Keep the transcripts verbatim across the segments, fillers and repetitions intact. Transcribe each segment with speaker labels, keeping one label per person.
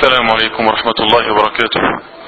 Speaker 1: السلام عليكم ورحمة الله وبركاته.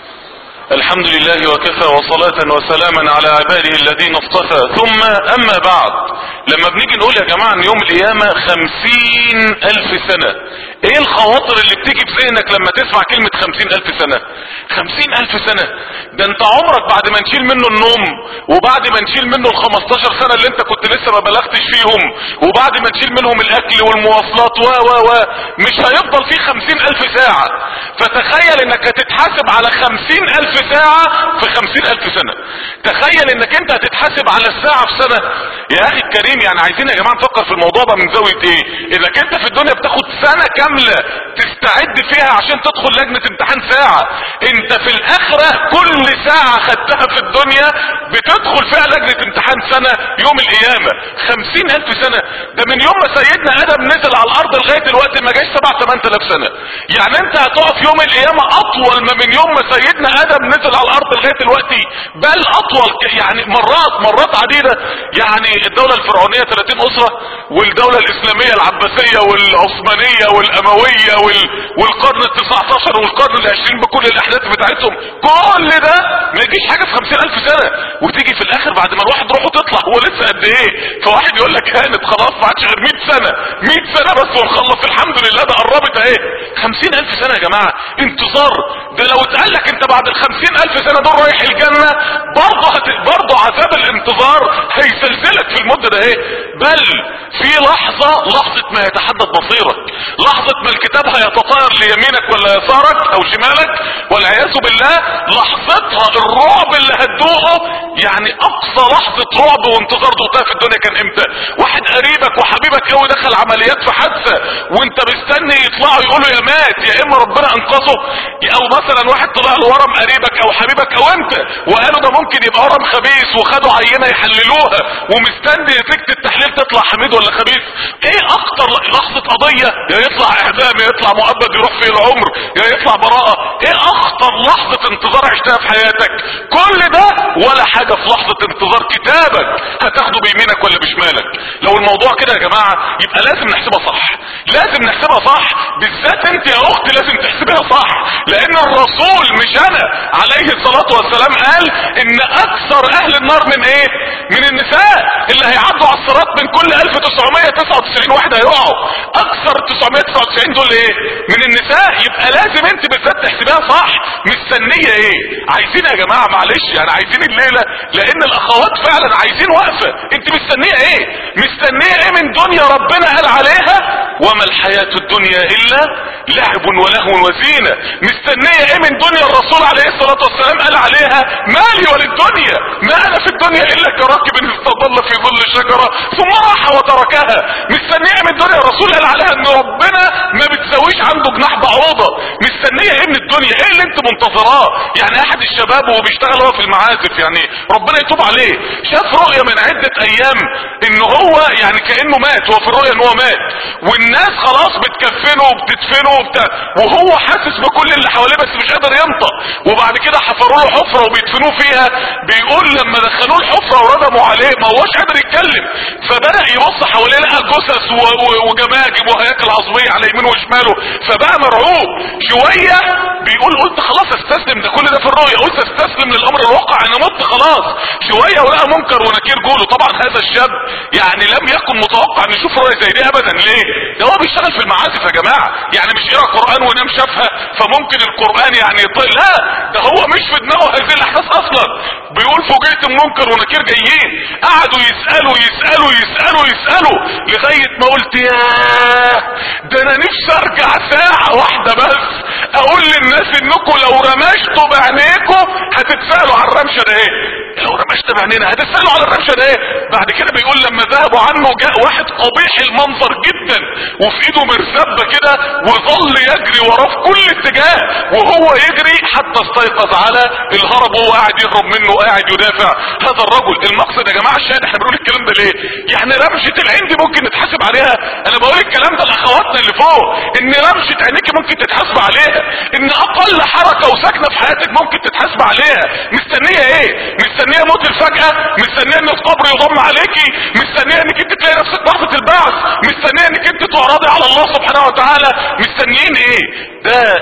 Speaker 1: الحمد لله وكفى وصلاة وسلاما على عباده الذين اصطفى، ثم اما بعد. لما بنيجي نقول يا جماعة ان يوم القيامة خمسين الف سنة، ايه الخواطر اللي بتيجي في ذهنك لما تسمع كلمة خمسين الف سنة؟ خمسين الف سنة ده انت عمرك بعد ما نشيل منه النوم، وبعد ما نشيل منه الخمستاشر سنة اللي انت كنت لسه ما بلغتش فيهم، وبعد ما نشيل منهم الاكل والمواصلات و و و مش هيفضل فيه خمسين الف ساعة. فتخيل انك هتتحاسب على خمسين الف ساعة في خمسين الف سنة. تخيل انك انت هتتحاسب على الساعة في سنة. يا اخي الكريم، يعني عايزين يا جماعة نفكر في الموضوع ده من زاوية ايه؟ انك انت في الدنيا بتاخد سنة كاملة تستعد فيها عشان تدخل لجنة امتحان ساعة. انت في الاخرة كل ساعة خدتها في الدنيا بتدخل فيها لجنة امتحان سنة يوم القيامة. خمسين الف سنة ده من يوم ما سيدنا ادم نزل على الارض لغاية الوقت ما جاش سبع تمن تلاف سنة. يعني انت هتقف يوم القيامة اطول ما من يوم ما سيدنا ادم نزل على الارض لغاية الوقت، بل اطول يعني مرات مرات عديدة. يعني الدولة الفرعونية ثلاثين اسرة، والدولة الاسلامية العباسية والعثمانية والاموية وال... والقرن التسعتاشر والقرن العشرين بكل الاحداث بتاعتهم، كل ده ما يجيش حاجة في خمسين الف سنة. وتيجي في الاخر بعد ما الواحد روحه تطلع هو لسه قد ايه؟ فواحد يقول لك هانت خلاص ما عادش غير مية سنة، مية سنة بس ونخلص الحمد لله ده قربت اهي. خمسين الف سنة يا جماعة انتظار. ده لو اتقال لك انت بعد ال خمسين الف سنة دول رايح الجنة، برضه هت... برضه عذاب الانتظار هيسلسلك في المدة ده ايه. بل في لحظة لحظة ما يتحدد مصيرك، لحظة ما الكتاب هيتطاير ليمينك ولا يسارك او شمالك والعياذ بالله، لحظتها الرعب اللي هتدوقه. يعني اقصى لحظة رعب وانتظار دوقتها في الدنيا كان امتى؟ واحد قريبك وحبيبك قوي دخل عمليات في حادثة وانت مستني يطلعوا يقولوا يا مات يا اما ربنا انقذه، او مثلا واحد طلع له ورم قريبك او حبيبك او انت وقالوا ده ممكن يبقى ورم خبيث وخدوا عينة يحللوها ومستني نتيجة التحليل تطلع حميد ولا خبيث. ايه اكتر لحظة قضية؟ يا يطلع اعدام يا يطلع مؤبد يروح فيه العمر يا يطلع براءة. ايه اخطر لحظة انتظار عشتها في حياتك؟ كل ده ولا حاجة في لحظة انتظار كتابك هتاخده بيمينك ولا بشمالك. لو الموضوع كده يا جماعة يبقى لازم نحسبها صح، لازم نحسبها صح. بالذات انت يا اختي لازم تحسبها صح، لان الرسول مش انا عليه الصلاة والسلام قال ان اكثر اهل النار من ايه؟ من النساء اللي هيعدوا على الصراط من كل الف وتسعمائة وتسعة وتسعين واحدة هيقعوا، اكثر تسعمائة وتسعة وتسعين دول ايه؟ من النساء. يبقى لازم انت بالذات تحسبها صح. مستنية ايه؟ عايزين يا جماعة معلش يعني عايزين الليلة، لان الاخوات فعلا عايزين وقفة. انت مستنية ايه؟ مستنية ايه من دنيا ربنا قال عليها وما الحياة الدنيا الا لعب ولهو وزينة؟ مستنية ايه من دنيا الرسول عليه الصلاة والسلام قال عليها مالي وللدنيا ما انا في الدنيا الا كراكب استظل في ظل شجرة ثم راح وتركها؟ مستنية من دنيا الرسول قال عليها ان ربنا ما بتسويش عنده جناح بعوضة؟ مستنية ايه من الدنيا؟ ايه اللي انت منتظراه؟ يعني احد الشباب وهو بيشتغل هو في المعازف، يعني ربنا يتوب عليه، شاف رؤية من عدة ايام ان هو يعني كأنه مات، هو في الرؤية ان هو مات والناس خلاص بتكفنه وبتدفنه وبتاع، وهو حاسس بكل اللي حواليه بس مش قادر ينطق. وبعد كده حفروا له حفرة وبيدفنوه فيها، بيقول لما دخلوه الحفرة وردموا عليه ما هوش قادر يتكلم، فبدأ يبص حواليه لقى جثث وجماجم وهياكل عظمية على يمينه وشماله، فبقى مرعوب شوية. بيقول قلت خلاص استسلم، ده كل ده في الرؤية، قلت استسلم للامر الواقع انا مت خلاص. شوية ولقى منكر ونكير جوله. طبعا هذا الشاب يعني لم يكن متوقع ان يشوف رؤية زي دي ابدا. ليه؟ ده هو بيشتغل في المعازف يا جماعة، يعني مش يقرأ قرآن ونام شافها فممكن القرآن يعني يطير، لا ده هو مش في دماغه هذه الاحداث اصلا. بيقول فوجئت منكر ونكير جايين، قعدوا يسألوا يسألوا يسألوا يسألوا لغاية ما قلت ياه ده انا نفسي ارجع ساعة واحدة بس اقول للناس انكم لو رمشتوا بعينيكم هتتسألوا على الرمشة ده ايه، لو رمشت بعينينا هتتسألوا على الرمشة ده ايه. بعد كده بيقول لما ذهبوا عنه جاء واحد قبيح المنظر جدا وفي ايده مرزبة كده وظل يجري وراه في كل اتجاه وهو يجري حتى استيقظ على الهرب وهو قاعد يهرب منه وقاعد يدافع هذا الرجل. المقصد يا جماعة الشاهد احنا بنقول الكلام ده ليه؟ يعني رمشة العين دي ممكن نتحاسب عليها. انا بقول الكلام ده لاخواتنا اللي فوق ان رمشة عينيك ممكن تتحاسب عليها، ان اقل حركة وسكنة في حياتك ممكن تتحاسب عليها. مستنية ايه؟ مستنية موت الفجأة؟ مستنية ان القبر يضم عليكي؟ مستنية انك انت تلاقي نفسك لحظة البعث؟ مستنية انك انت تعرضي على الله سبحانه وتعالى؟ مستنيين ايه؟ ده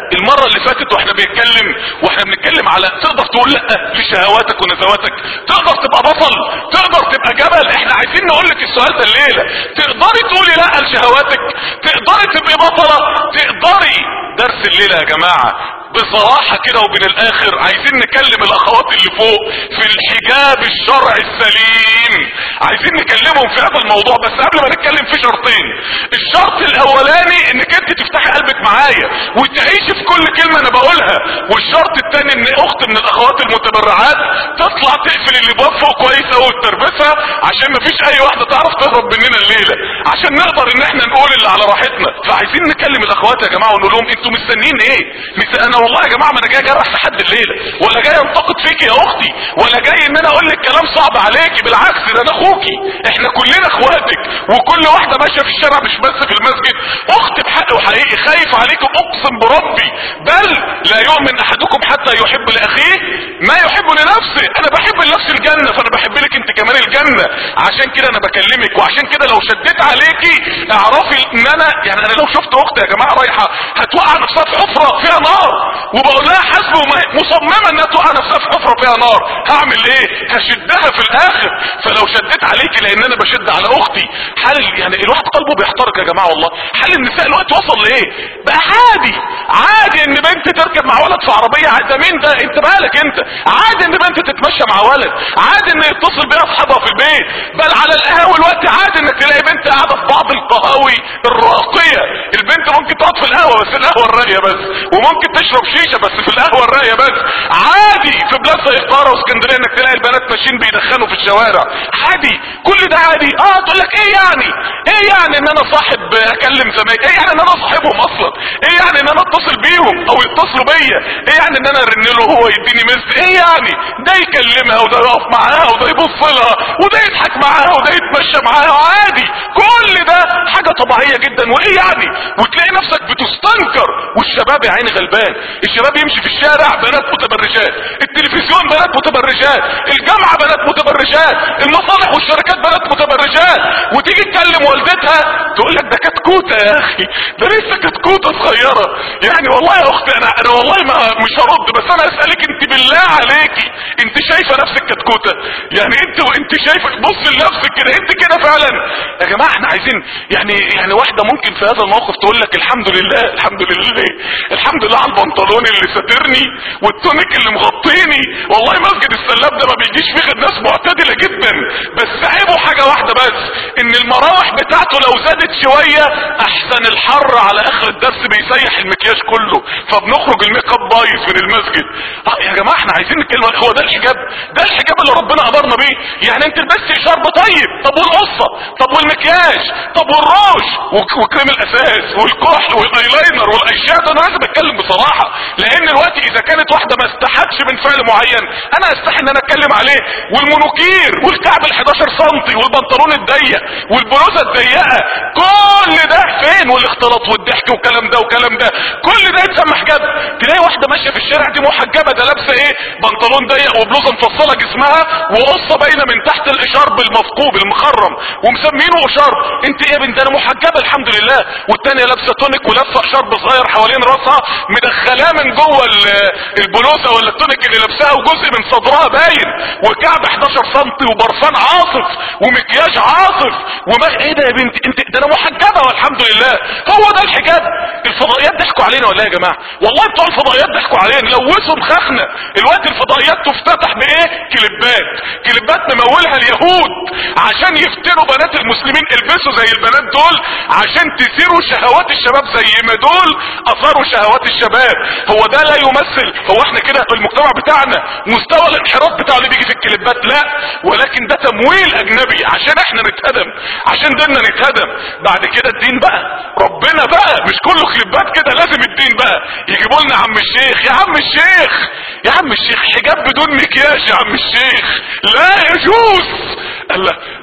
Speaker 1: المرة اللي فاتت واحنا بنتكلم واحنا بنتكلم على تقدر تقول لا لشهواتك ونزواتك؟ تقدر تبقى بطل؟ تقدر تبقى جبل؟ احنا عايزين نقول لك السؤال ده الليلة. تقدري تقولي لا لشهواتك؟ تقدري تبقي بطلة؟ تقدري؟ درس الليلة يا جماعة بصراحة كده وبين الاخر عايزين نكلم الاخوات اللي فوق في الحجاب الشرعي السليم، عايزين نكلمهم في هذا الموضوع. بس قبل ما نتكلم في شرطين. الشرط الاولاني انك انت تفتحي قلبك معايا وتعيشي في كل كلمة انا بقولها، والشرط الثاني ان اخت من الاخوات المتبرعات تطلع تقفل اللي فوق كويس اوي وتربسها، عشان مفيش اي واحدة تعرف تهرب مننا الليلة، عشان نقدر ان احنا نقول اللي على راحتنا. فعايزين نكلم الاخوات يا جماعة ونقول لهم انتوا مستنيين ايه؟ مست... انا والله يا جماعة ما انا جاي اجرح لحد الليلة، ولا جاي انتقد فيك يا اختي، ولا جاي ان انا اقول لك كلام صعب عليكي، بالعكس ده انا اخوكي، احنا كلنا اخواتك، وكل واحدة ماشية في الشارع مش بس في المسجد اخت بحق وحقيقي، خايف عليكم اقسم بربي، بل لا يؤمن احدكم حتى يحب لاخيه ما يحب لنفسه. انا بحب لنفسي الجنة، فانا بحب لك انت كمان الجنة، عشان كده انا بكلمك. وعشان كده لو شديت عليكي اعرفي ان انا يعني انا لو شفت اختي يا جماعة رايحة هتوقع نفسها في حفرة فيها نار وبقول لها حسب مصممة انها توقع نفسها في حفرة فيها نار، هعمل ايه؟ هشدها في الاخر. فلو شديت عليكي لان انا بشد على اختي، حال يعني الواحد قلبه بيحترق يا جماعة والله. حال النساء الوقت وصل لايه؟ بقى عادي عادي ان بنت تركب مع ولد في عربية، ده مين ده؟ انت مالك انت؟ عادي ان بنت تتمشى مع ولد، عادي ان يتصل بيها اصحابها في البيت، بل على القهاوي الوقت عادي انك تلاقي بنت قاعدة في بعض القهاوي الراقية. البنت ممكن تقعد في القهوة بس القهوة الراقية بس، وممكن تشرب شيشة بس في القهوة الراقية بس. عادي في بلاد زي القاهرة واسكندرية انك تلاقي البنات ماشيين بيدخنوا في الشوارع، عادي كل ده عادي. اه تقول لك ايه يعني؟ ايه يعني ان انا صاحب اكلم زمايلي؟ ايه يعني ان انا صاحبهم اصلا؟ ايه يعني ان انا اتصل بيهم او يتصلوا بيا؟ ايه يعني ان انا ارن له هو يديني مسج؟ ايه يعني؟ ده يكلمها وده يقف معاها وده يبص لها وده يضحك معاها وده يتمشى معاها عادي، كل ده حاجة طبيعية جدا. وايه يعني؟ وتلاقي نفسك بتستنكر والشباب يا عيني غلبان. الشباب يمشي في الشارع بنات متبرجات، التلفزيون بنات متبرجات، الجامعة بنات متبرجات، المصالح والشركات بنات متبرجات، وتيجي تكلم والدتها تقول لك ده كتكوتة يا اخي، ده لسه كتكوتة صغيرة. يعني والله يا اختي انا انا والله ما مش هرد، بس انا اسالك انت بالله عليكي انت شايفه نفسك كتكوتة؟ يعني انت وانت شايفه بص لنفسك كده انت كده فعلا يا جماعه؟ احنا عايزين يعني يعني واحده ممكن في هذا الموقف تقول لك الحمد لله الحمد لله الحمد لله على البنطلون اللي ساترني والتونيك اللي مغطيني. والله مسجد السلاب ده ما بيجيش فيه غير ناس معتدله جدا، بس عيبه حاجه واحده بس، ان المراوح بتاعته لو زادت شويه احسن الحر على اخر الدرس بيسيح المكياج كله، فبنخرج الميك اب بايظ من المسجد. اه يا جماعه احنا عايزين نتكلم. هو ده الحجاب؟ ده الحجاب اللي ربنا امرنا بيه؟ يعني انت لبستي شرب طيب، طب والقصه؟ طب والمكياج؟ طب والروج وكريم الاساس والكحل والايلاينر والاشياء ده؟ انا لازم اتكلم بصراحه، لان دلوقتي اذا كانت واحده ما استحتش من فعل معين انا استحي ان انا اتكلم عليه. والمونوكير والكعب الحداشر سنتي والبنطلون الضيق والبلوزه الضيقه كل ده فين؟ والاختلاط والضحك والكلام ده وكلام ده كل ده يتسمى حجاب؟ تلاقي واحده ماشيه في الشارع دي محجبه، ده لابسه ايه؟ بنطلون ضيق وبلوزه مفصله جسمها وقصه باينه من تحت الاشارب المفقوب المخرم ومسمينه اشارب. انت ايه يا بنت؟ انا محجبه الحمد لله. والتانيه لابسه تونيك ولابسه اشارب صغير حوالين راسها مدخلاه من جوه البلوزه ولا التونيك اللي لابساها وجزء من صدرها باين، وكعب حداشر سنتي وبرفان عاصف ومكياج عاصف وما ايه ده يا بنت انت؟ ده انا محجبه والحمد لله. هو ده الحجاب؟ الفضائيات ضحكوا علينا ولا يا جماعه؟ والله بتوع الفضائيات ضحكوا علينا، لوثوا مخاخنا. الوقت الفضائيات تفتتح بايه؟ كليبات كليبات ممولها اليهود عشان يفتنوا بنات المسلمين، البسوا زي البنات دول عشان تثيروا شهوات الشباب زي ما دول اثاروا شهوات الشباب. هو ده لا يمثل؟ هو احنا كده المجتمع بتاعنا مستوى الانحراف بتاعه اللي بيجي في الكليبات؟ لا، ولكن ده تمويل اجنبي عشان احنا نتهدم، عشان ديننا نتهدم. بعد كده الدين بقى ربنا بقى مش كله كليبات كده، لازم الدين بقى يجيبوا لنا عم الشيخ. يا عم الشيخ يا عم الشيخ حجاب بدون مكياج يا عم الشيخ لا يجوز. الله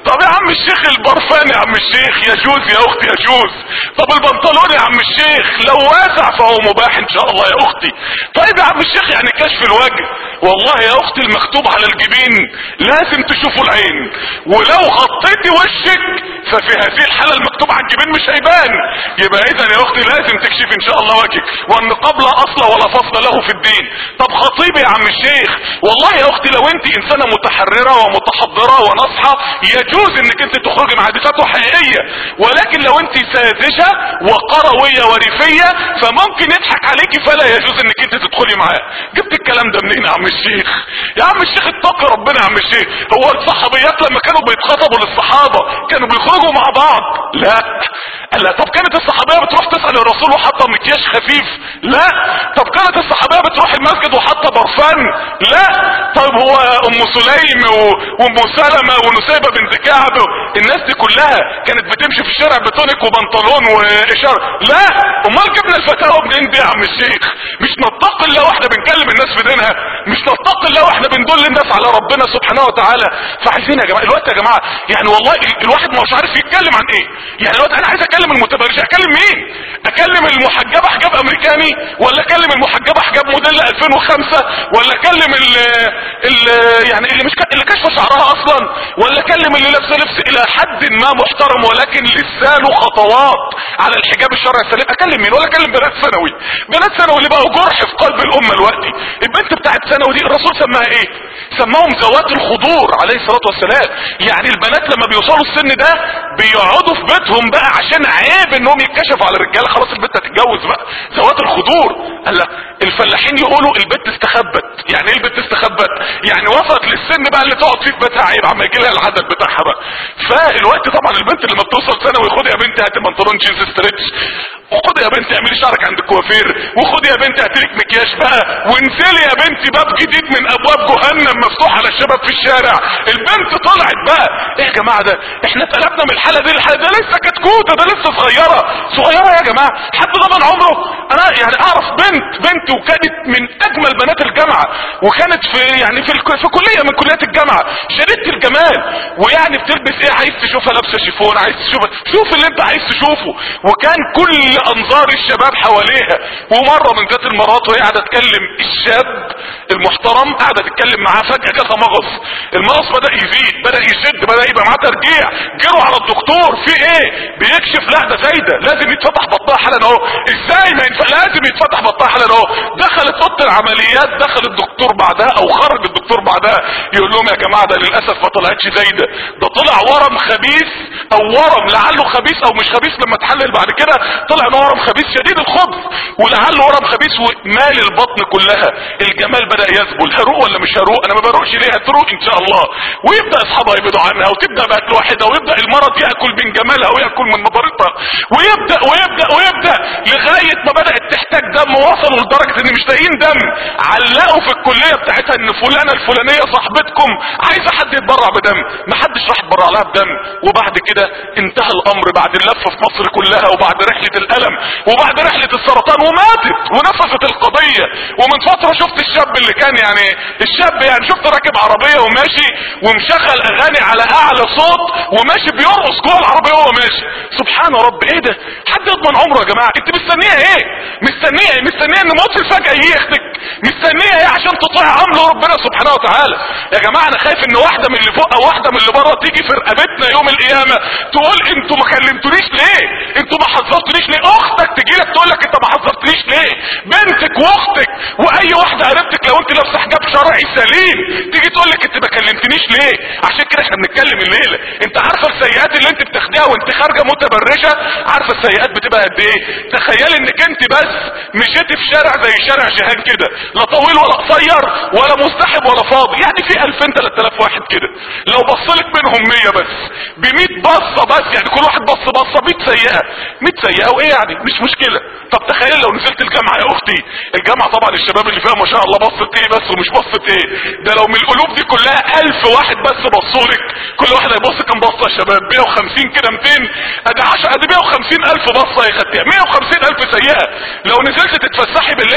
Speaker 1: طب يا عم الشيخ البرفان يا عم الشيخ يجوز يا اختي يجوز. طب البنطلون يا عم الشيخ لو واسع فهو مباح ان شاء الله يا اختي. طيب يا عم الشيخ يعني كشف الوجه، والله يا اختي المكتوب على الجبين لازم تشوفوا العين، ولو غطيتي وشك ففي هذه الحالة المكتوب على الجبين مش هيبان. يبقى اذا يا اختي لازم تكشف ان شاء الله وجهك، والنقاب لا اصل ولا فصل له في الدين. طب خطيبي يا عم الشيخ، والله يا اختي لو انت انسانة متحررة ومتحضرة وناصحة يجوز انك انت تخرجي مع فتوى حقيقية، ولكن لو انت ساذجة وقروية وريفية فممكن يضحك عليكي فلا يجوز انك انت تدخلي معاه. جبت الكلام ده منين يا عم الشيخ؟ يا عم الشيخ اتقي ربنا يا عم الشيخ. هو الصحابيات لما كانوا بيتخطبوا للصحابة كانوا بيخرجوا مع بعض؟ لا. لا. طب كانت الصحابية بتروح تسأل الرسول وحاطة مكياج خفيف؟ لا. طب كانت الصحابية بتروح المسجد وحاطة برفان؟ لا. طيب هو ام سليم وام سلمة ونسيبة بنت كعب الناس دي كلها كانت بتمشي في الشارع بتونك وبنطلون واشارة؟ لا. امال جبنا الفتاوى منين دي يا عم الشيخ؟ مش نتقي الله واحنا بنكلم الناس في دينها؟ مش نتقي الله واحنا بندل الناس على ربنا سبحانه وتعالى؟ فعايزين يا جماعه الوقت يا جماعه يعني والله الواحد مش عارف يتكلم عن ايه. يعني الوقت انا عايز اكلم المتبرج، اكلم مين؟ اكلم المحجبه حجاب امريكاني، ولا اكلم المحجبه حجاب موديل ألفين وخمسة، ولا اكلم ال ال يعني اللي مش ك... اللي كشف شعرها اصلا، ولا اكلم اللي لابسه لبس الى حد ما محترم ولكن لسه له خطوات على الحجاب الشرعي السليم؟ اكلم مين؟ ولا اكلم بنات ثانوي؟ بنات ثانوي اللي بقوا جرح في قلب الامه دلوقتي. البنت بتاعت ثانوي دي الرسول سماها ايه؟ سماهم ذوات الخضور عليه الصلاه والسلام. يعني البنات لما بيوصلوا السن ده بيقعدوا في بيتهم بقى عشان عيب انهم يتكشفوا على الرجاله، خلاص البنت هتتجوز بقى. ذوات الخضور. قال لا الفلاحين يقولوا البنت استخبت. يعني ايه البنت استخبت؟ يعني وصلت للسن بقى اللي تقعد فيه في بيتها عيب عما يجي لها العدد بتاعها بقى. فالوقت طبعا البنت اللي لما بتوصل ثانوي خدي يا بنتي هاتي بنطلون جينز ستريتش، وخدي يا بنتي اعملي شعرك عند الكوافير، وخدي يا بنتي هاتلك مكياج بقى، وانزلي يا بنتي باب جديد من ابواب جهنم مفتوح على الشباب في الشارع. البنت طلعت بقى. ايه يا جماعه ده؟ احنا اتقلبنا من الحاله دي للحاله ده لسه كتكوته، ده لسه صغيره صغيره يا جماعه. حد ضمن عمره؟ انا يعني اعرف بنت بنت وكانت من اجمل بنات الجامعه، وكانت في يعني في الك... في كليه من كليات الجامعه شديده الجمال، ويعني بتلبس ايه عايز تشوفها لابسه شيفون، عايز تشوفها شوف اللي انت عايز تشوفه، وكان كل انظار الشباب حواليها. ومره من ذات المرات وهي قاعده تكلم الشاب المحترم قاعده تتكلم معاه فجاه جالها مغص، المغص بدا يزيد بدا يشد بدا يبقى معاه ترجيع، جروا على الدكتور في ايه؟ بيكشف لا ده زايده لازم يتفتح بطنها حالا اهو. ازاي ما ينفع؟ لازم يتفتح بطنها حالا اهو. دخلت اوضه العمليات دخل الدكتور بعدها او خرج الدكتور بعدها يقول لهم يا جماعه ده للاسف ما طلعتش زايده، ده طلع ورم خبيث او ورم لعله خبيث او مش خبيث، لما تحلل بعد كده طلع انه ورم خبيث شديد الخبث ولعله ورم خبيث ومال البطن كلها. الجمال بدا يذبل، هروق ولا مش هروق؟ انا ما بروقش ليه، هتروق ان شاء الله. ويبدا اصحابها يبعدوا عنها وتبدا بقت واحده، ويبدا المرض ياكل من جمالها وياكل من مضارتها، ويبدا ويبدا ويبدا لغايه ما بدات تحتاج دم، وصلوا لدرجه ان مش لاقيين دم، علقوا في الكليه بتاعتها ان فلانه الفلانيه صاحبتكم عايزه حد يتبرع بدم، ما حدش راح يتبرع لها بدم. وبعد كده انتهى الامر بعد اللفه في مصر كلها وبعد رحله الالم وبعد رحله السرطان، وماتت ونفذت القضيه. ومن فتره شفت الشاب اللي كان يعني الشاب يعني شفت راكب عربيه وماشي ومشغل اغاني على اعلى صوت وماشي بيرقص جوه العربيه وهو ماشي. سبحان رب ايه ده؟ حد يضمن عمره يا جماعه؟ انت مستنيه ايه؟ مستنيه ايه؟ مستنيه ان موت فجاه يجي ياخدك؟ مستنيه ايه عشان تطيع امر ربنا سبحانه وتعالى؟ يا جماعه انا خايف ان واحده من اللي فوق او واحده من اللي بره تيجي في رقبتنا يوم القيامه تقول انتوا ما كلمتونيش ليه؟ انتوا ما حذرتونيش ليه؟ اختك تجي لك تقول لك انت ما حذرتنيش ليه؟ بنتك واختك واي واحده قريبتك لو انت لابسه حجاب شرعي سليم تيجي تقول لك انت ما كلمتنيش ليه؟ عشان كده احنا بنتكلم الليله. انت عارفه السيئات اللي انت بتاخديها وانت خارجه متبرجه؟ عارفه السيئات بتبقى قد ايه؟ تخيلي انك انت بس مشيتي في شارع زي شارع جهان كده، لا طويل ولا قصير ولا مزدحم ولا فاضي، يعني في ألفين ثلاثة آلاف واحد كده، لو بصلك منهم مية بس ب مية بصه بس، يعني كل واحد بص بصه مية سيئه مية سيئه وايه يعني مش مشكله. طب تخيل لو نزلت الجامعه يا اختي، الجامعه طبعا الشباب اللي فيها ما شاء الله بصت ايه بس ومش بصت ايه، ده لو من القلوب دي كلها ألف واحد بس بصولك، كل واحد هيبص كام بصه يا شباب؟ مية وخمسين كده ميتين، ادي عشرة ادي مية وخمسين ألف بصه يا خدتها، مية وخمسين ألف سيئه. لو نزلت تتفسحي بالليل ده غير لو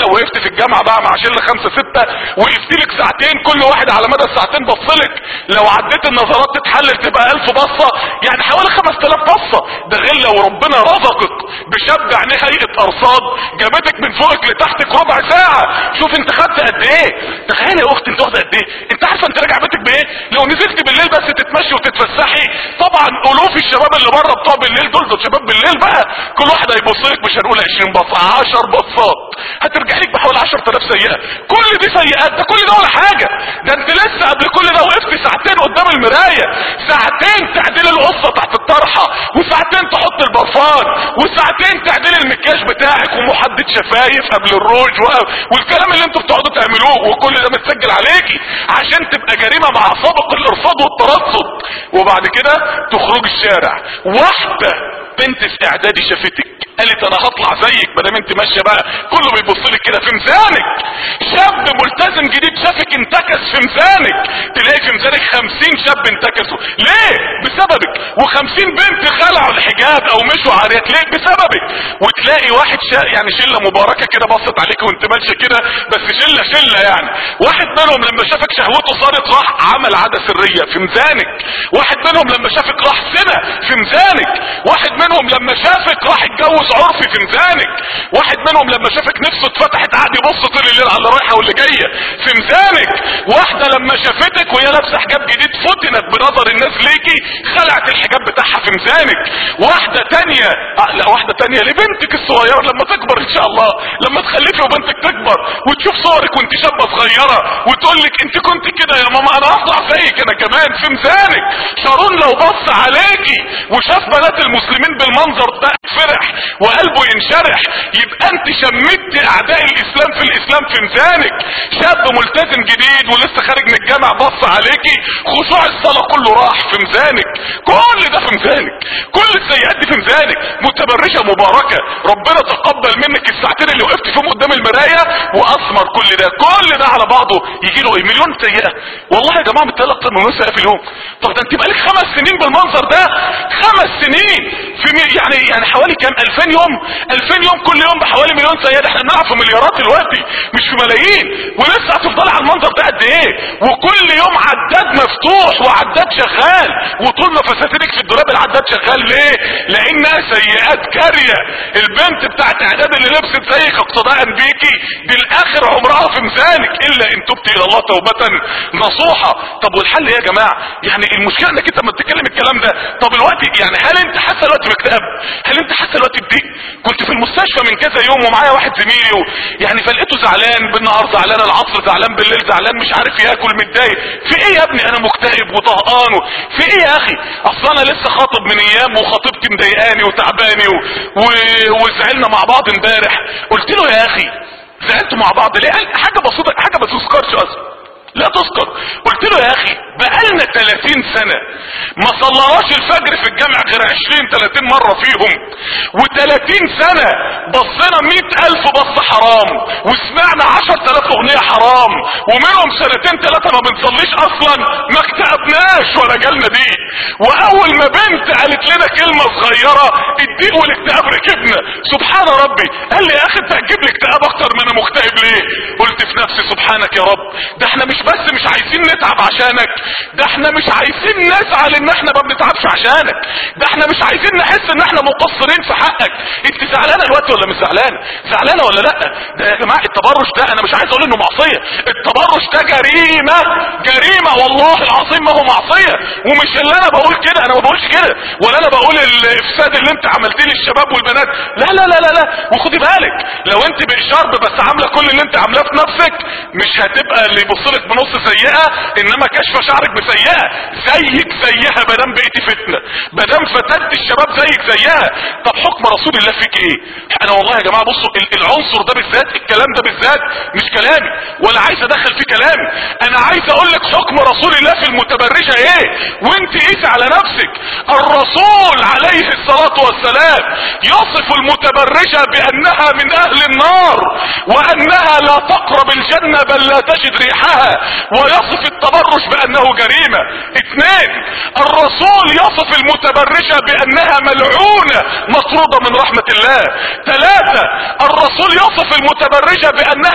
Speaker 1: لو وقفت في الجامعة بقى مع شلة خمسة ستة وقفت لك ساعتين كل واحد على مدى الساعتين بصلك، لو عديت النظرات تتحلل تبقى ألف بصة، يعني حوالي خمس تلاف بصة. ده غير لو ربنا رزقك بشاب عينيه هيئة ارصاد جابتك من فوقك لتحتك ربع ساعة، شوف انت خدت قد ايه. تخيل يا اختي انت واخده قد ايه. انت عارفه انت راجع بيتك بايه؟ لو نزلت بالليل بس تتمشي وتتفسحي، طبعا الوف الشباب اللي بره بتوع بالليل دول دول شباب بالليل بقى، كل واحد هيبص لك مش هنقول عشرين بصه عشر بصات، هترجع لك بحوالي عشرة آلاف سيئه. كل دي سيئات، ده كل ده ولا حاجه. ده انت لسه قبل كل ده وقفت ساعتين قدام المرايه، ساعتين تعديل القصه تحت الطرحه، وساعتين تحط البرفان، وساعتين تعديل المكياج بتاعك ومحدد شفايف قبل الروج والكلام اللي انتوا بتقعدوا تعملوه، وكل ده متسجل عليكي عشان تبقى جريمه مع سابق الارصاد والترصد. وبعد كده تخرج الشارع، واحده بنت في اعدادي شافتك قالت انا هطلع زيك ما دام انت ماشيه بقى كله بيبص لك كده في ميزانك. شاب ملتزم جديد شافك انتكس في ميزانك، تلاقي في ميزانك خمسين شاب انتكسوا ليه؟ بسببك. وخمسين بنت خلعوا الحجاب او مشوا عاريات ليه؟ بسببك. وتلاقي واحد شا... يعني شله مباركه كده بصت عليك وانت ماشيه كده، بس شله شله يعني، واحد منهم لما شافك شهوته صارت راح عمل عاده سريه في ميزانك. واحد منهم لما شافك راح زنا في ميزانك. واحد منهم لما شافك راح اتجوز عرفي في ميزانك. واحد منهم لما شافك نفسه اتفتحت قعد يبص طول الليل على اللي رايحه واللي جايه في ميزانك. واحده لما شافتك وهي لابسه حجاب جديد فتنت بنظر الناس ليكي خلعت الحجاب بتاعها في ميزانك. واحده تانية آه لا واحده تانية لبنتك الصغيره لما تكبر ان شاء الله، لما تخلفي وبنتك تكبر وتشوف صورك وانت شابه صغيره وتقول لك انت كنت كده يا ماما انا هطلع زيك انا كمان في ميزانك. شارون لو بص عليكي وشاف بنات المسلمين بالمنظر ده فرح وقلبه ينشرح، يبقى انت شمت اعداء الاسلام في الاسلام في ميزانك. شاب ملتزم جديد ولسه خارج من الجامع بص عليكي خشوع الصلاه كله راح في ميزانك. كل ده في ميزانك، كل السيئات دي في ميزانك. متبرجه مباركه ربنا تقبل منك الساعتين اللي وقفت فيهم قدام المرايه واثمر كل ده، كل ده على بعضه يجي له ايه؟ مليون سيئه. والله يا جماعه بتلاقي اكتر من مليون سيئه في اليوم. طب ده انت بقالك خمس سنين بالمنظر ده، خمس سنين في مي... يعني يعني حوالي كام؟ ألفين يوم، ألفين يوم كل يوم بحوالي مليون سيئه. احنا بنلعب في مليارات دلوقتي مش في ملايين، ولسه هتفضلي على المنظر ده قد ايه؟ وكل يوم عداد مفتوح وعداد شغال، وطول ما فساتينك في الدولاب العداد شغال. ليه؟ لانها سيئات كاريه. البنت بتاعت اعداد اللي لبست زيك اقتداء بيكي بالاخر عمرها في ميزانك الا ان تبت الى الله توبه نصوحه. طب والحل ايه يا جماعه؟ يعني المشكله انك انت لما بتتكلم الكلام ده، طب الوقت يعني هل انت حاسه الوقت باكتئاب؟ هل انت حاسه الوقت بضيق؟ كنت في المستشفى من كذا يوم ومعايا واحد زميلي و... يعني فلقيته زعلان بالنهار زعلان العصر زعلان بالليل زعلان مش عارف ياكل متضايق. في ايه يا ابني؟ انا مكتئب وطهقان و... في ايه يا اخي؟ اصل انا لسه خاطب من ايام وخطيبتي مضايقاني وتعباني و... و... وزعلنا مع بعض امبارح. قلت له يا اخي زعلتوا مع بعض ليه؟ حاجه بسيطه حاجه ما تذكرش اصلا لا تذكر. قلت له يا اخي بقالنا ثلاثين سنة ما صلناش الفجر في الجامع غير عشرين ثلاثين مرة فيهم، وثلاثين سنة بصينا مئة الف بص حرام وسمعنا عشر تلاف اغنية حرام، ومنهم سنتين ثلاثة ما بنصليش اصلا ما اكتئبناش ولا جالنا دي. واول ما بنت قالت لنا كلمة صغيرة الضيق والاكتئاب ركبنا. سبحان ربي. قال لي يا اخي انت هتجيب لي اكتئاب اكتر ما انا مكتئب ليه؟ قلت في نفسي سبحانك يا رب، ده احنا مش بس مش عايزين نتعب عشانك، ده احنا مش عايزين نزعل ان احنا ما بنتعبش عشانك، ده احنا مش عايزين نحس ان احنا مقصرين في حقك. انت زعلانه دلوقتي ولا مش زعلانه؟ زعلانه ولا لا؟ ده يا جماعه التبرج ده انا مش عايز اقول انه معصيه، التبرج ده جريمه جريمه والله العظيم ما هو معصيه. ومش اللي انا بقول كده، انا ما بقولش كده، ولا انا بقول الافساد اللي انت عملتيه للشباب والبنات، لا لا لا لا لا. وخدي بالك لو انت بإشارب بس عامله كل اللي انت عاملاه في نفسك مش هتبقى اللي يبص لك بنص سيئه، انما كشف شعرك بسيئه زيك زيها مادام بقيتي فتنه، مادام فتنت الشباب زيك زيها. طب حكم رسول الله فيك ايه؟ انا والله يا جماعه بصوا العنصر ده بالذات الكلام ده بالذات مش كلامي ولا عايز ادخل فيه كلامي، انا عايز اقول لك حكم رسول الله في المتبرجه ايه وانت قيس على نفسك. الرسول عليه الصلاه والسلام يصف المتبرجه بانها من اهل النار وانها لا تقرب الجنه بل لا تجد ريحها، ويصف التبرج بانه جريمه. اثنين الرسول يصف المتبرجه بانها ملعونه مطروده من رحمه الله. ثلاثه الرسول يصف المتبرجه بانها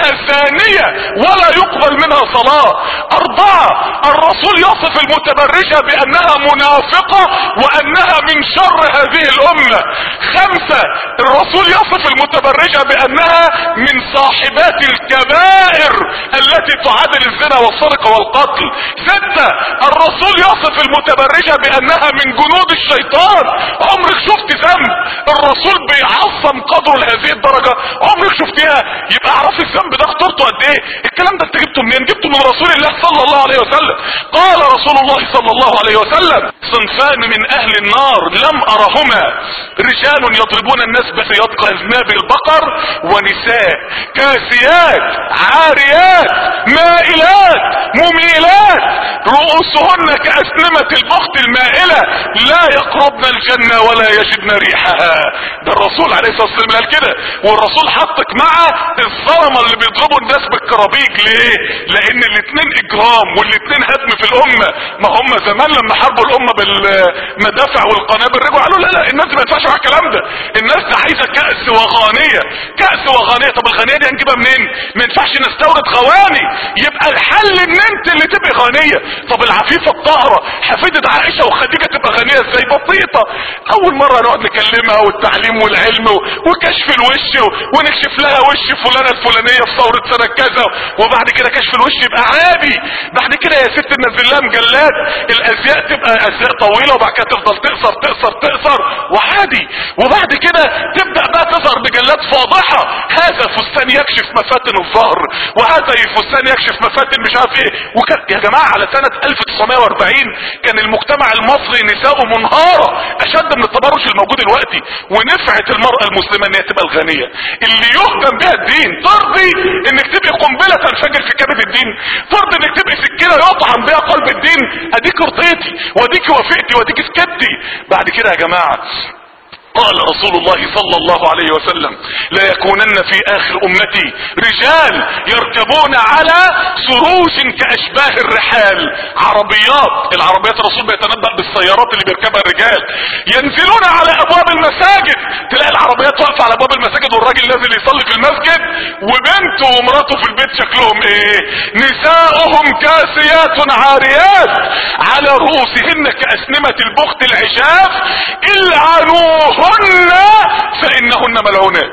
Speaker 1: الصلاة. اربعة، الرسول يصف المتبرجة بانها منافقة وانها من شر هذه الامة. خمسة، الرسول يصف المتبرجة بانها من صاحبات الكبائر التي تعادل الزنا والسرقة والقتل. ستة، الرسول يصف المتبرجة بانها من جنود الشيطان. عمرك شفت ذنب الرسول بيعظم قدره لهذه الدرجة؟ عمرك شفتها؟ يبقى اعرف الذنب ده خطورته قد ايه. الكلام ده انت جبته منين؟ جبته من رسول الله صلى الله عليه وسلم. قال رسول الله صلى الله عليه وسلم: صنفان من اهل النار لم ارهما، رجال يضربون الناس بسياط كاذناب البقر، ونساء كاسيات عاريات مائلات مميلات رؤوسهن كأسنمة البخت المائلة لا يقربن الجنة ولا يجدن ريحها. ده الرسول عليه الصلاة والسلام قال كده. والرسول حطك مع الظلمة اللي بيضربوا الناس بالكرابيج. ليه؟ لان الاتنين اجرام والاتنين هدم في الامة. ما هم زمان لما حاربوا الامة بالمدافع والقنابل رجعوا قالوا لا لا الناس ما ينفعش مع الكلام ده، الناس ده عايزة كأس وغانية. كأس وغانية، طب الغانية دي هنجيبها منين؟ ما ينفعش نستورد غواني. يبقى الحل ان انت اللي تبقى غانية. طب العفيفة الطاهرة حفيدة عائشة وخديجة تبقى غانية ازاي؟ بسيطة. اول مرة نقعد نكلمها والتعليم والعلم وكشف الوش ونكشف لها وش فلانة الفلانية في ثورة سنة كذا، وبعد كده كشف الوش يبقى عادي. بعد كده يا ست ننزل لها مجلات الازياء تبقى ازياء طويلة وبعد كده تفضل تقصر تقصر تقصر وعادي. وبعد كده تبدأ بقى تظهر مجلات فاضحة: هذا فستان يكشف مفاتن الظهر، وهذا فستان يكشف مفاتن مش عارف ايه. وكان يا جماعة على سنة ألف وتسعمائة وأربعين كان المجتمع المصري نساؤه منهارة اشد من التبرج الموجود دلوقتي. ونفعت المرأة المسلمة ان هي تبقى الغنية اللي يهدم بها الدين. ترضي انك تبقى قنبلة تنفجر في كبد الدين؟ ترضي انك تبقى سكينة يطعن بها قلب الدين؟ اديك رضيتي واديك وافقتي واديك سكتي. بعد كده يا جماعة قال رسول الله صلى الله عليه وسلم: لا يكونن في اخر امتي رجال يركبون على سروج كاشباه الرحال. عربيات، العربيات الرسول بيتنبأ بالسيارات اللي بيركبها الرجال. ينزلون على ابواب المساجد، تلاقي العربيات واقفه على ابواب المساجد والراجل نازل يصلي في المسجد وبنته ومراته في البيت شكلهم ايه؟ نساؤهم كاسيات عاريات على رؤوسهن كاسنمة البخت العشاف العنوه فإنهن ملعونات.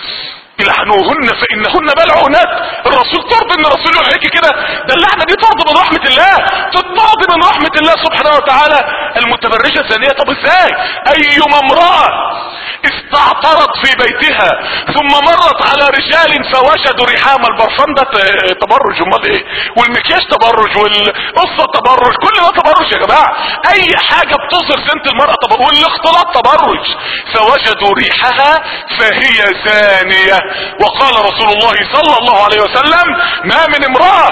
Speaker 1: العنوهن فإنهن ملعونات. الرسول ترضى ان الرسول يقول عليك كده؟ ده اللعنة دي ترضى من رحمة الله، تترضى من رحمة الله سبحانه وتعالى. المتبرجة ثانية، طب ازاي؟ ايما امرأة استعطرت في بيتها ثم مرت على رجال فوجدوا ريحام البرفان، ده تبرج. امال ايه؟ والمكياج تبرج والقصة تبرج، كل ده تبرج يا جماعة. اي حاجة بتظهر زينة المرأة تبرج، والاختلاط تبرج. فوجدوا ريحها فهي زانية. وقال رسول الله صلى الله عليه وسلم: ما من امرأة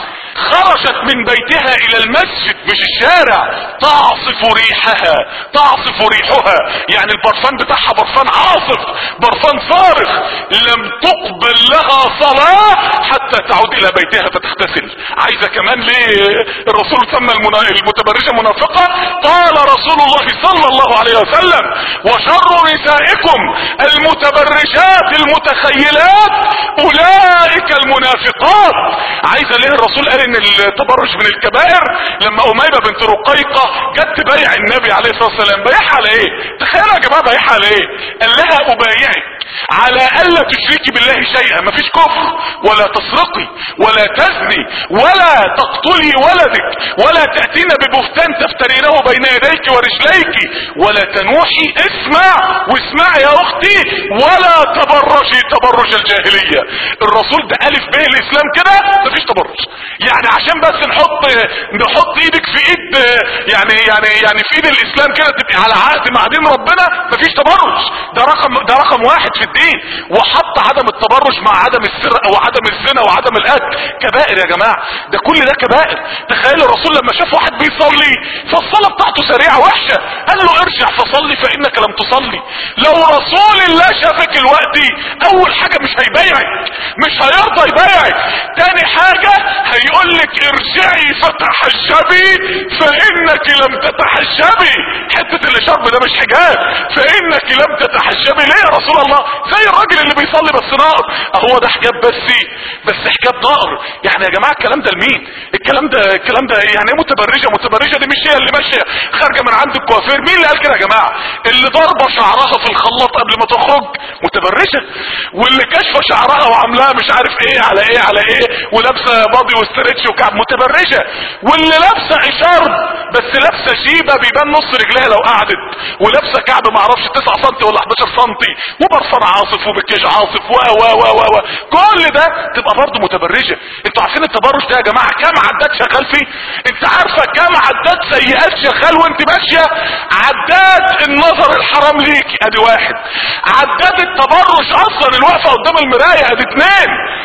Speaker 1: خرجت من بيتها الى المسجد مش الشارع تعصف ريحها، تعصف ريحها يعني البرفان بتاعها برفان عاصف، برفان صارخ، لم تقبل لها صلاة حتى تعود الى بيتها فتغتسل. عايزة كمان ليه الرسول سمى المتبرجة منافقة؟ قال رسول الله صلى الله عليه وسلم: وشر نسائكم المتبرجات المتخيلات اولئك المنافقات. عايزة ليه الرسول قال ان التبرج من الكبائر؟ لما اميمة بنت رقيقة جت تبايع النبي عليه الصلاة والسلام، بايعها على ايه؟ تخيلوا يا جماعة بايعها على ايه؟ قال لها: ابايعك على الا تشركي بالله شيئا، مفيش كفر ولا تسرقي ولا تزني ولا تقتلي ولدك ولا تأتين ببهتان تفترينه بين يديك ورجليك ولا تنوحي، اسمع واسمع يا اختي، ولا تبرجي تبرج الجاهلية. الرسول ده الف به الاسلام كده، مفيش تبرج. يعني عشان بس نحط نحط ايدك في ايد يعني يعني يعني في ايد الاسلام كده تبقي على عهد مع دين ربنا، مفيش تبرج. ده رقم ده رقم واحد في الدين. وحط عدم التبرج مع عدم السرقه وعدم الزنا وعدم القتل كبائر يا جماعه. ده كل ده كبائر. تخيل الرسول لما شاف واحد بيصلي فالصلاه بتاعته سريعه وحشه، قال له: ارجع فصلي فانك لم تصلي. لو رسول الله شافك الوقتي اول حاجه مش هيبايعك، مش هيرضى يبايعك. تاني حاجه هيقول لك: ارجعي فتحجبي فانك فانك لم تتحجبي، حتة الاشارب ده مش حجاب، فانك لم تتحجبي. ليه يا رسول الله؟ زي الراجل اللي بيصلي بس نار، هو ده حجاب بس بس حجاب نار. يعني يا جماعة الكلام ده لمين؟ الكلام ده الكلام ده يعني ايه متبرجة؟ متبرجة دي مش هي اللي ماشية خارجة من عند الكوافير. مين اللي قال كده يا جماعة؟ اللي ضربة شعرها في الخلاط قبل ما تخرج متبرجة، واللي كشفة شعرها وعاملاها مش عارف ايه على ايه على ايه ولابسة بادي وستريتش وكعب متبرجة، واللي لابسة اشارب بس لابسة شيبة بيبان نص رجلها لو قعدت، ولابسة كعب معرفش تسعة سنتي ولا حداشر سنتي وبرفان عاصف وبكيج عاصف و و و و و كل ده تبقى برضه متبرجة. انتوا عارفين التبرج ده يا جماعة كام عداد شغال فيه؟ انت عارفة كام عداد سيئات شغال وانت ماشية؟ عداد النظر الحرام ليكي ادي واحد، عداد التبرج اصلا الوقفة قدام المراية ادي اتنين،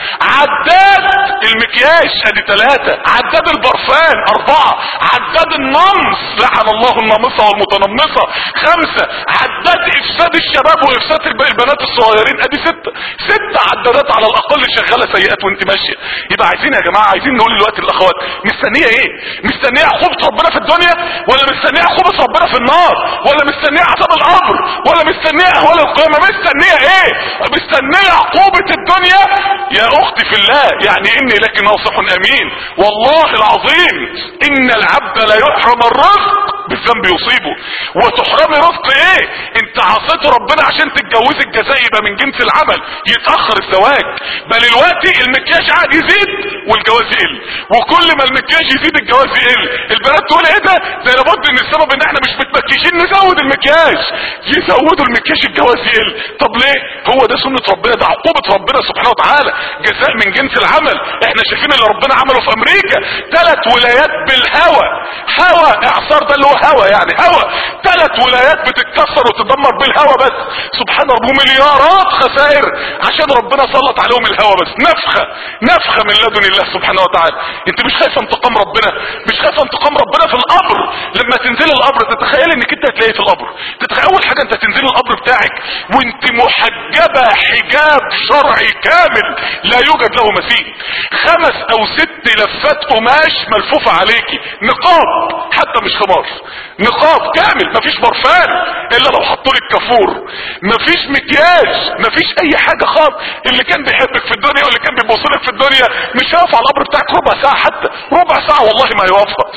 Speaker 1: عداد المكياج ادي تلاتة، عداد البرفان اربعة، عداد النمص لعن الله النامصة والمتنمصة خمسة، عداد افساد الشباب وافساد البنات الصغيرين ادي ستة، ستة عدادات على الاقل شغالة سيئات وانت ماشية. يبقى عايزين يا جماعة عايزين نقول دلوقتي للاخوات مستنية ايه؟ مستنية عقوبة ربنا في الدنيا ولا مستنية عقوبة ربنا في النار ولا مستنية عذاب القبر ولا مستنية اهوال القيامة؟ مستنية ايه؟ مستنية عقوبة الدنيا يا اختي في الله. يعني اني لك ناصح امين والله العظيم ان العبد لا يحرم الرزق بالذنب يصيبه. وتحرمي رزق ايه؟ انت عصيت ربنا عشان تتجوزي الجزاء يبقى من جنس العمل يتأخر الزواج، بل الوقت المكياج قاعد يزيد والجواز يقل، وكل ما المكياج يزيد الجواز يقل. البنات تقول ايه ده؟ ده لابد ان السبب ان احنا مش متمكيشين نزود المكياج، يزودوا المكياج الجواز يقل. طب ليه؟ هو ده سنة ربنا، ده عقوبة ربنا سبحانه وتعالى، جزاء من جنس العمل. احنا شايفين اللي ربنا عمله في امريكا، ثلاث ولايات بالهوى، هوى اعصار ده اللي هو هوى يعني هوى، ثلاث ولايات بتتكسر وتدمر بالهوى بس سبحان ربه، مليارات خسائر عشان ربنا سلط عليهم الهوى بس. نفخة نفخة من لدن الله سبحانه وتعالى. انت مش خايفة انتقام ربنا؟ مش خايفة انتقام ربنا في القبر؟ لما تنزل القبر تتخيل انك انت هتلاقيه في القبر؟ تتخيل اول حاجة انت تنزل القبر بتاعك وانت محجبة حجاب شرعي كامل لا يوجد له مثيل، خمس او ست لفات قماش ملفوفة عليكي، نقاب حتى مش خمار، نقاب كامل، مفيش برفان الا لو حطولك كافور، مفيش مكياج، مفيش اي حاجة خالص. اللي كان بيحبك في الدنيا واللي كان بيبصلك في الدنيا مش هيقف على القبر بتاعك ربع ساعة، حتى ربع ساعة والله ما يوافق.